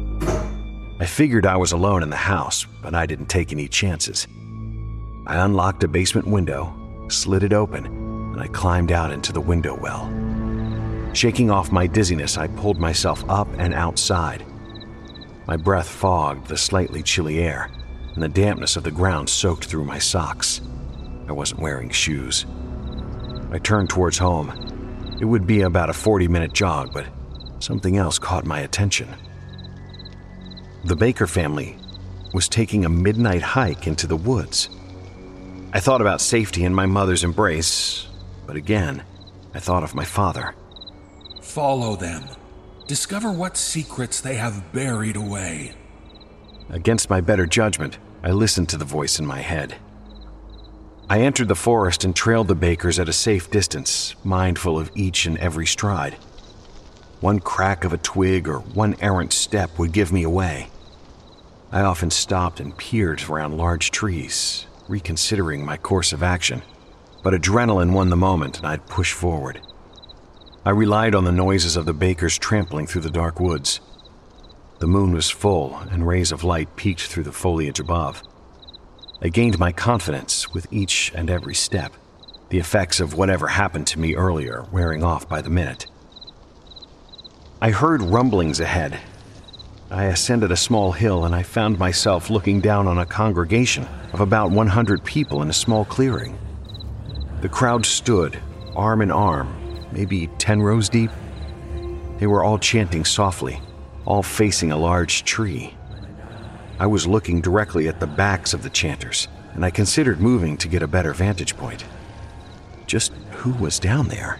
I figured I was alone in the house, but I didn't take any chances. I unlocked a basement window, slid it open, and I climbed out into the window well. Shaking off my dizziness, I pulled myself up and outside. My breath fogged the slightly chilly air, and the dampness of the ground soaked through my socks. I wasn't wearing shoes. I turned towards home. It would be about a forty-minute jog, but something else caught my attention. The Baker family was taking a midnight hike into the woods. I thought about safety in my mother's embrace, but again, I thought of my father. Follow them. Discover what secrets they have buried away. Against my better judgment, I listened to the voice in my head. I entered the forest and trailed the Bakers at a safe distance, mindful of each and every stride. One crack of a twig or one errant step would give me away. I often stopped and peered around large trees, reconsidering my course of action, but adrenaline won the moment and I'd push forward. I relied on the noises of the Bakers trampling through the dark woods. The moon was full and rays of light peeked through the foliage above. I gained my confidence with each and every step, the effects of whatever happened to me earlier wearing off by the minute. I heard rumblings ahead. I ascended a small hill and I found myself looking down on a congregation of about one hundred people in a small clearing. The crowd stood, arm in arm, maybe ten rows deep. They were all chanting softly, all facing a large tree. I was looking directly at the backs of the chanters, and I considered moving to get a better vantage point. Just who was down there?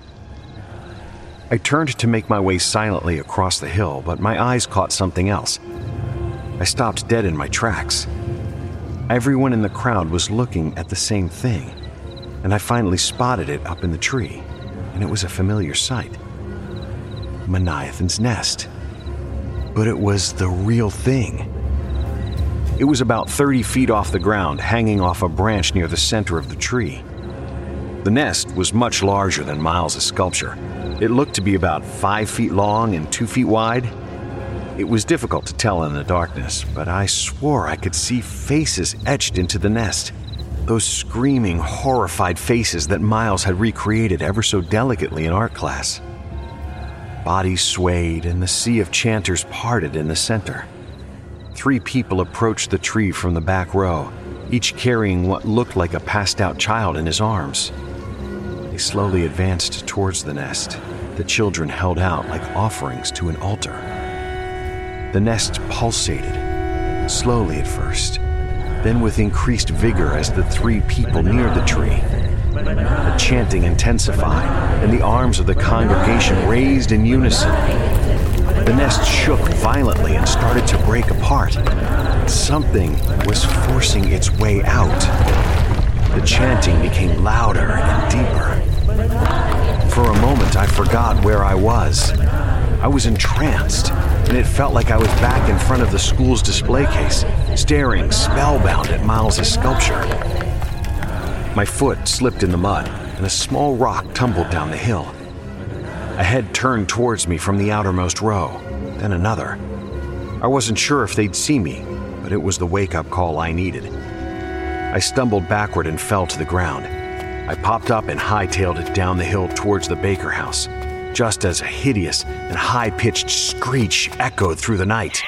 I turned to make my way silently across the hill, but my eyes caught something else. I stopped dead in my tracks. Everyone in the crowd was looking at the same thing, and I finally spotted it up in the tree, and it was a familiar sight. Maniathon's nest. But it was the real thing. It was about thirty feet off the ground, hanging off a branch near the center of the tree. The nest was much larger than Miles' sculpture. It looked to be about five feet long and two feet wide. It was difficult to tell in the darkness, but I swore I could see faces etched into the nest. Those screaming, horrified faces that Miles had recreated ever so delicately in art class. Bodies swayed and the sea of chanters parted in the center. Three people approached the tree from the back row, each carrying what looked like a passed-out child in his arms. They slowly advanced towards the nest, the children held out like offerings to an altar. The nest pulsated, slowly at first, then with increased vigor as the three people neared the tree. The chanting intensified, and the arms of the congregation raised in unison. The nest shook violently and started to break apart. Something was forcing its way out. The chanting became louder and deeper. For a moment, I forgot where I was. I was entranced, and it felt like I was back in front of the school's display case, staring spellbound at Miles' sculpture. My foot slipped in the mud, and a small rock tumbled down the hill. A head turned towards me from the outermost row, then another. I wasn't sure if they'd see me, but it was the wake-up call I needed. I stumbled backward and fell to the ground. I popped up and hightailed it down the hill towards the Baker house, just as a hideous and high-pitched screech echoed through the night.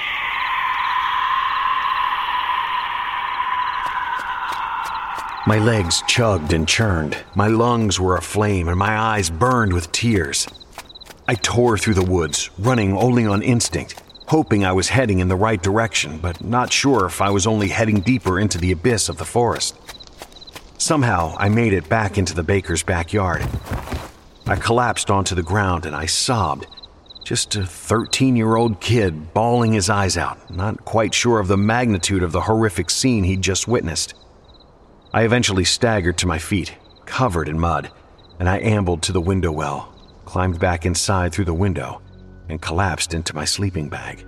My legs chugged and churned, my lungs were aflame, and my eyes burned with tears. I tore through the woods, running only on instinct, hoping I was heading in the right direction, but not sure if I was only heading deeper into the abyss of the forest. Somehow, I made it back into the Baker's backyard. I collapsed onto the ground and I sobbed, just a thirteen-year-old kid bawling his eyes out, not quite sure of the magnitude of the horrific scene he'd just witnessed. I eventually staggered to my feet, covered in mud, and I ambled to the window well, climbed back inside through the window, and collapsed into my sleeping bag.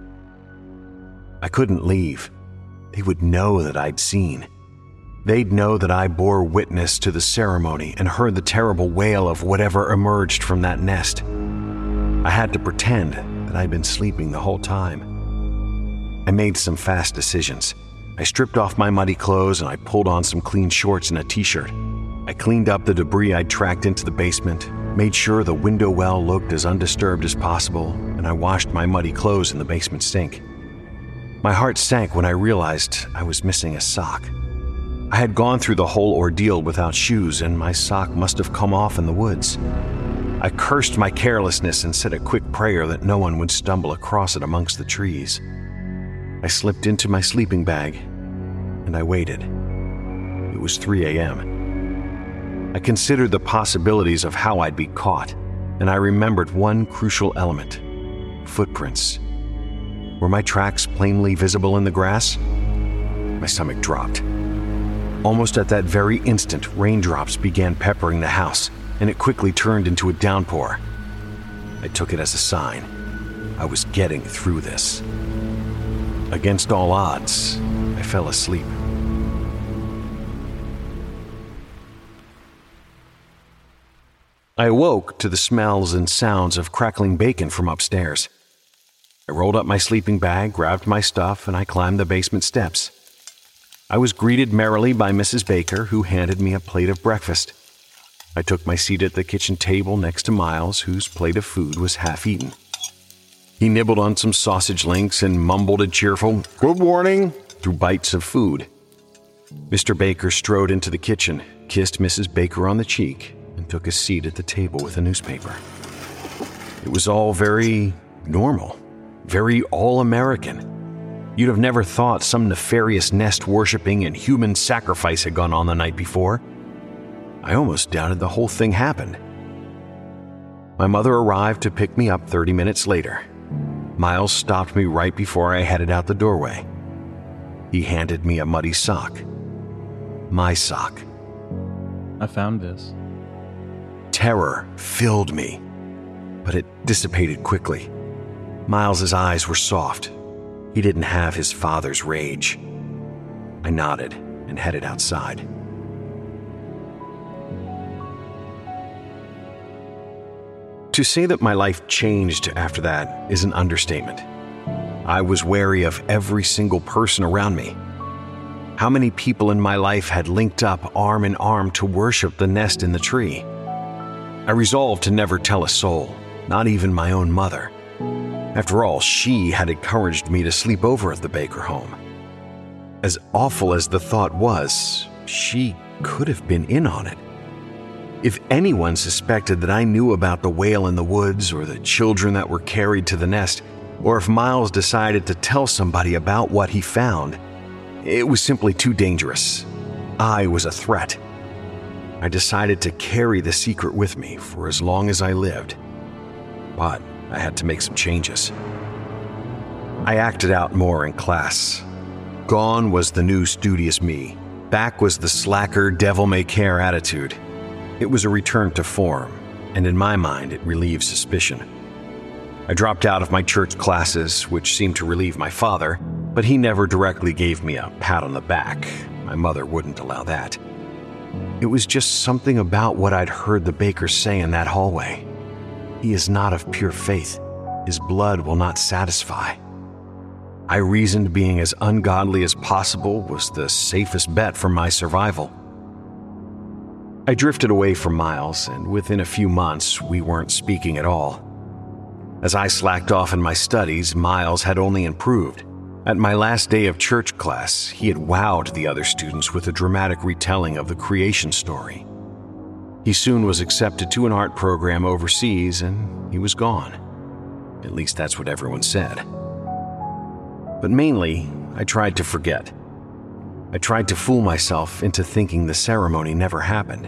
I couldn't leave. They would know that I'd seen. They'd know that I bore witness to the ceremony and heard the terrible wail of whatever emerged from that nest. I had to pretend that I'd been sleeping the whole time. I made some fast decisions. I stripped off my muddy clothes and I pulled on some clean shorts and a t-shirt. I cleaned up the debris I'd tracked into the basement, made sure the window well looked as undisturbed as possible, and I washed my muddy clothes in the basement sink. My heart sank when I realized I was missing a sock. I had gone through the whole ordeal without shoes, and my sock must have come off in the woods. I cursed my carelessness and said a quick prayer that no one would stumble across it amongst the trees. I slipped into my sleeping bag, and I waited. It was three a.m. I considered the possibilities of how I'd be caught, and I remembered one crucial element: footprints. Were my tracks plainly visible in the grass? My stomach dropped. Almost at that very instant, raindrops began peppering the house, and it quickly turned into a downpour. I took it as a sign. I was getting through this. Against all odds, I fell asleep. I awoke to the smells and sounds of crackling bacon from upstairs. I rolled up my sleeping bag, grabbed my stuff, and I climbed the basement steps. I was greeted merrily by Missus Baker, who handed me a plate of breakfast. I took my seat at the kitchen table next to Miles, whose plate of food was half eaten. He nibbled on some sausage links and mumbled a cheerful "good morning" through bites of food. Mister Baker strode into the kitchen, kissed Missus Baker on the cheek, and took a seat at the table with a newspaper. It was all very normal, very all-American. You'd have never thought some nefarious nest-worshipping and human sacrifice had gone on the night before. I almost doubted the whole thing happened. My mother arrived to pick me up thirty minutes later. Miles stopped me right before I headed out the doorway. He handed me a muddy sock. My sock. I found this. Terror filled me, but it dissipated quickly. Miles's eyes were soft. He didn't have his father's rage. I nodded and headed outside. To say that my life changed after that is an understatement. I was wary of every single person around me. How many people in my life had linked up arm in arm to worship the nest in the tree? I resolved to never tell a soul, not even my own mother. After all, she had encouraged me to sleep over at the Baker home. As awful as the thought was, she could have been in on it. If anyone suspected that I knew about the wail in the woods or the children that were carried to the nest, or if Miles decided to tell somebody about what he found, it was simply too dangerous. I was a threat. I decided to carry the secret with me for as long as I lived. But I had to make some changes. I acted out more in class. Gone was the new studious me. Back was the slacker, devil-may-care attitude. It was a return to form, and in my mind, it relieved suspicion. I dropped out of my church classes, which seemed to relieve my father, but he never directly gave me a pat on the back. My mother wouldn't allow that. It was just something about what I'd heard the Bakers say in that hallway. He is not of pure faith. His blood will not satisfy. I reasoned being as ungodly as possible was the safest bet for my survival. I drifted away from Miles, and within a few months, we weren't speaking at all. As I slacked off in my studies, Miles had only improved. At my last day of church class, he had wowed the other students with a dramatic retelling of the creation story. He soon was accepted to an art program overseas, and he was gone. At least that's what everyone said. But mainly, I tried to forget. I tried to fool myself into thinking the ceremony never happened.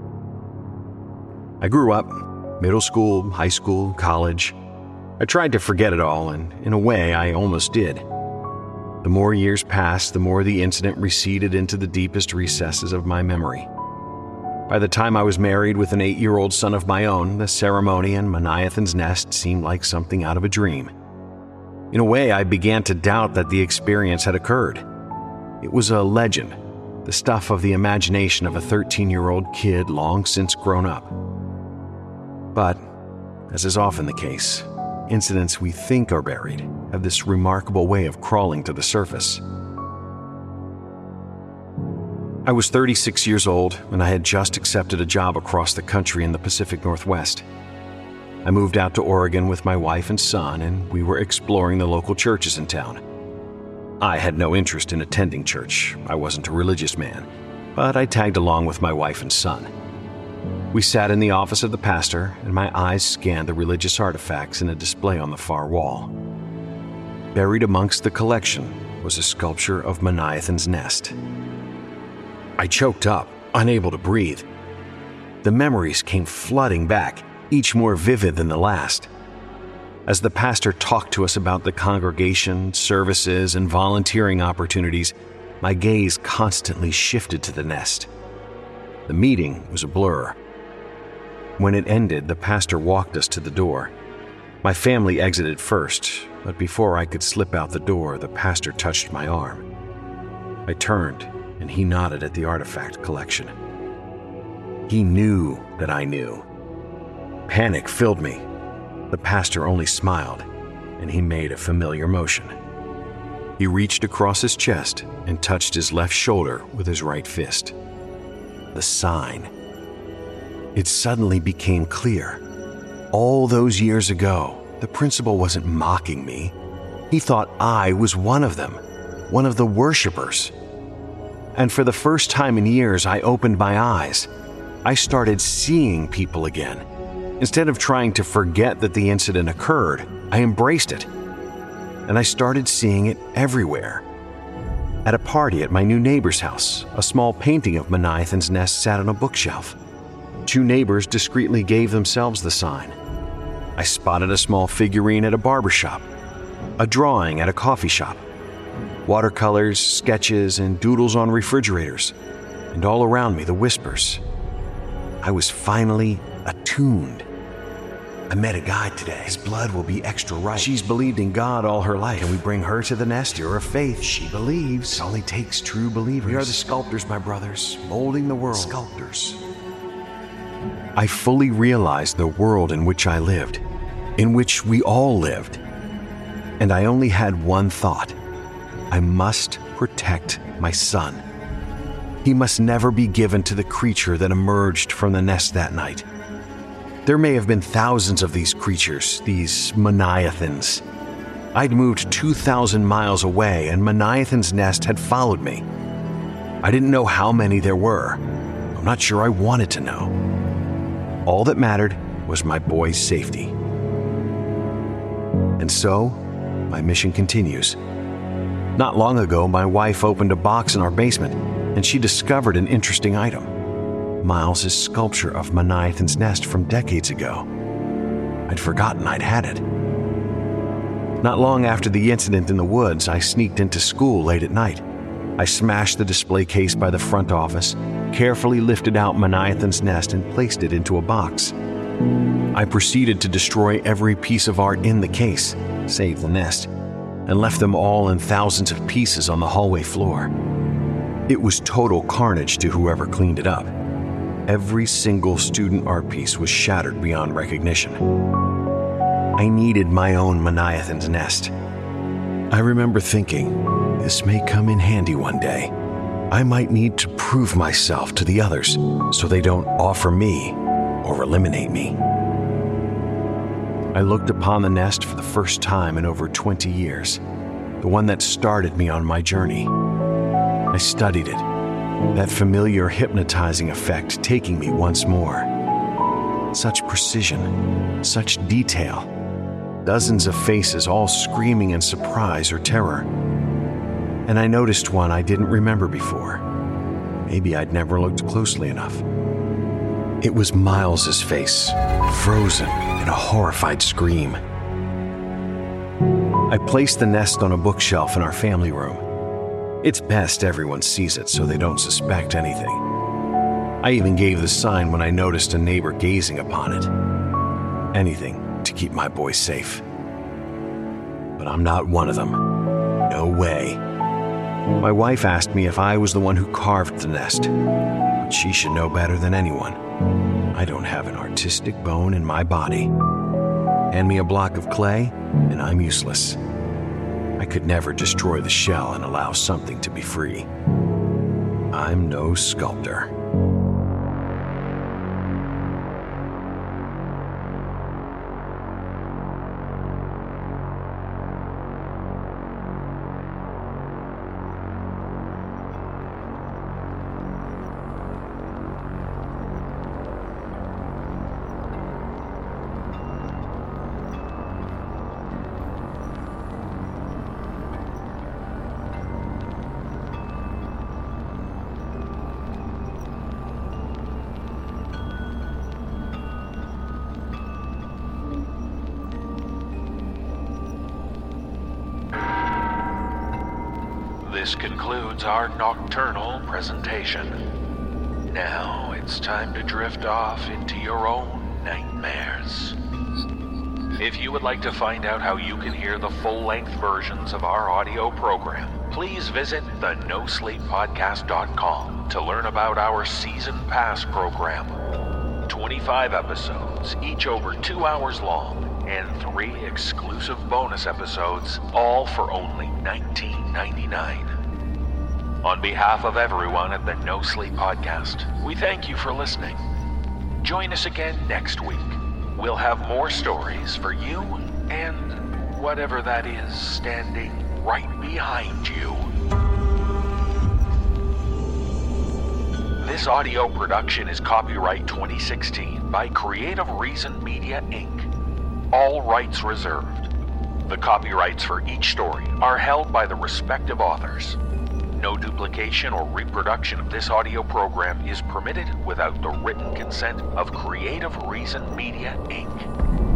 I grew up, middle school, high school, college. I tried to forget it all, and in a way, I almost did. The more years passed, the more the incident receded into the deepest recesses of my memory. By the time I was married with an eight-year-old son of my own, the ceremony and Maniathans Nest seemed like something out of a dream. In a way, I began to doubt that the experience had occurred. It was a legend, the stuff of the imagination of a thirteen-year-old kid long since grown up. But, as is often the case, incidents we think are buried have this remarkable way of crawling to the surface. I was thirty-six years old, and I had just accepted a job across the country in the Pacific Northwest. I moved out to Oregon with my wife and son, and we were exploring the local churches in town. I had no interest in attending church. I wasn't a religious man, but I tagged along with my wife and son. We sat in the office of the pastor, and my eyes scanned the religious artifacts in a display on the far wall. Buried amongst the collection was a sculpture of Maniathans Nest. I choked up, unable to breathe. The memories came flooding back, each more vivid than the last. As the pastor talked to us about the congregation, services, and volunteering opportunities, my gaze constantly shifted to the nest. The meeting was a blur. When it ended, the pastor walked us to the door. My family exited first, but before I could slip out the door, the pastor touched my arm. I turned, and he nodded at the artifact collection. He knew that I knew. Panic filled me. The pastor only smiled, and he made a familiar motion. He reached across his chest and touched his left shoulder with his right fist. The sign. It suddenly became clear. All those years ago, the principal wasn't mocking me. He thought I was one of them, one of the worshipers. And for the first time in years, I opened my eyes. I started seeing people again. Instead of trying to forget that the incident occurred, I embraced it. And I started seeing it everywhere. At a party at my new neighbor's house, a small painting of Maniathans Nest sat on a bookshelf. Two neighbors discreetly gave themselves the sign. I spotted a small figurine at a barbershop, a drawing at a coffee shop, watercolors, sketches, and doodles on refrigerators, and all around me the whispers. I was finally attuned. I met a guy today. His blood will be extra right. She's believed in God all her life. Can we bring her to the nest? You're of faith. She believes. It only takes true believers. We are the sculptors, my brothers, molding the world. Sculptors. I fully realized the world in which I lived, in which we all lived. And I only had one thought. I must protect my son. He must never be given to the creature that emerged from the nest that night. There may have been thousands of these creatures, these Maniathans. I'd moved two thousand miles away, and Maniathans Nest had followed me. I didn't know how many there were. I'm not sure I wanted to know. All that mattered was my boy's safety. And so, my mission continues. Not long ago, my wife opened a box in our basement, and she discovered an interesting item. Miles' sculpture of Maniathans Nest from decades ago. I'd forgotten I'd had it. Not long after the incident in the woods, I sneaked into school late at night. I smashed the display case by the front office, carefully lifted out Maniathans Nest and placed it into a box. I proceeded to destroy every piece of art in the case, save the nest, and left them all in thousands of pieces on the hallway floor. It was total carnage to whoever cleaned it up. Every single student art piece was shattered beyond recognition. I needed my own Maniathans Nest. I remember thinking, this may come in handy one day. I might need to prove myself to the others so they don't offer me or eliminate me. I looked upon the nest for the first time in over twenty years, the one that started me on my journey. I studied it. That familiar hypnotizing effect taking me once more. Such precision, such detail. Dozens of faces all screaming in surprise or terror. And I noticed one I didn't remember before. Maybe I'd never looked closely enough. It was Miles's face, frozen in a horrified scream. I placed the nest on a bookshelf in our family room. It's best everyone sees it so they don't suspect anything. I even gave the sign when I noticed a neighbor gazing upon it. Anything to keep my boys safe. But I'm not one of them. No way. My wife asked me if I was the one who carved the nest, but she should know better than anyone. I don't have an artistic bone in my body. Hand me a block of clay, and I'm useless. I could never destroy the shell and allow something to be free. I'm no sculptor. This concludes our nocturnal presentation. Now it's time to drift off into your own nightmares. If you would like to find out how you can hear the full-length versions of our audio program, please visit the no sleep podcast dot com to learn about our Season Pass program. twenty-five episodes, each over two hours long, and three exclusive bonus episodes, all for only nineteen ninety-nine. On behalf of everyone at the No Sleep Podcast, we thank you for listening. Join us again next week. We'll have more stories for you and whatever that is standing right behind you. This audio production is copyright twenty sixteen by Creative Reason Media, Incorporated. All rights reserved. The copyrights for each story are held by the respective authors. No duplication or reproduction of this audio program is permitted without the written consent of Creative Reason Media, Incorporated.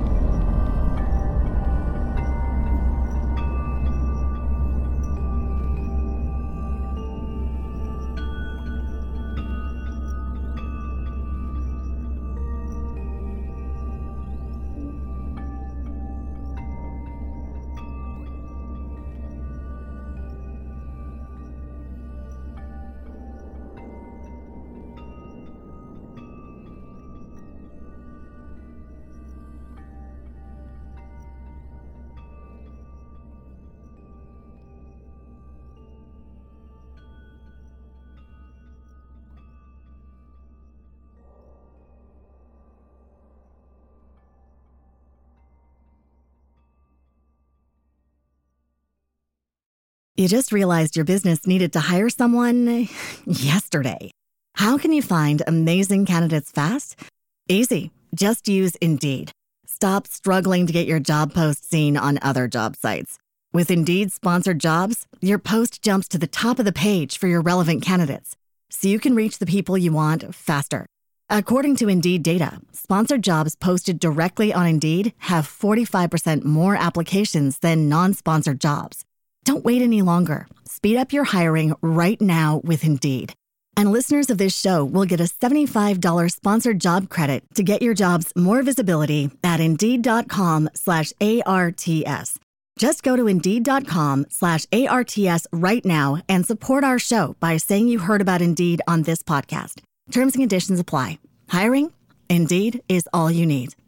You just realized your business needed to hire someone yesterday. How can you find amazing candidates fast? Easy. Just use Indeed. Stop struggling to get your job post seen on other job sites. With Indeed sponsored jobs, your post jumps to the top of the page for your relevant candidates, so you can reach the people you want faster. According to Indeed data, sponsored jobs posted directly on Indeed have forty-five percent more applications than non-sponsored jobs. Don't wait any longer. Speed up your hiring right now with Indeed. And listeners of this show will get a seventy-five dollars sponsored job credit to get your jobs more visibility at Indeed.com slash ARTS. Just go to Indeed.com slash ARTS right now and support our show by saying you heard about Indeed on this podcast. Terms and conditions apply. Hiring? Indeed is all you need.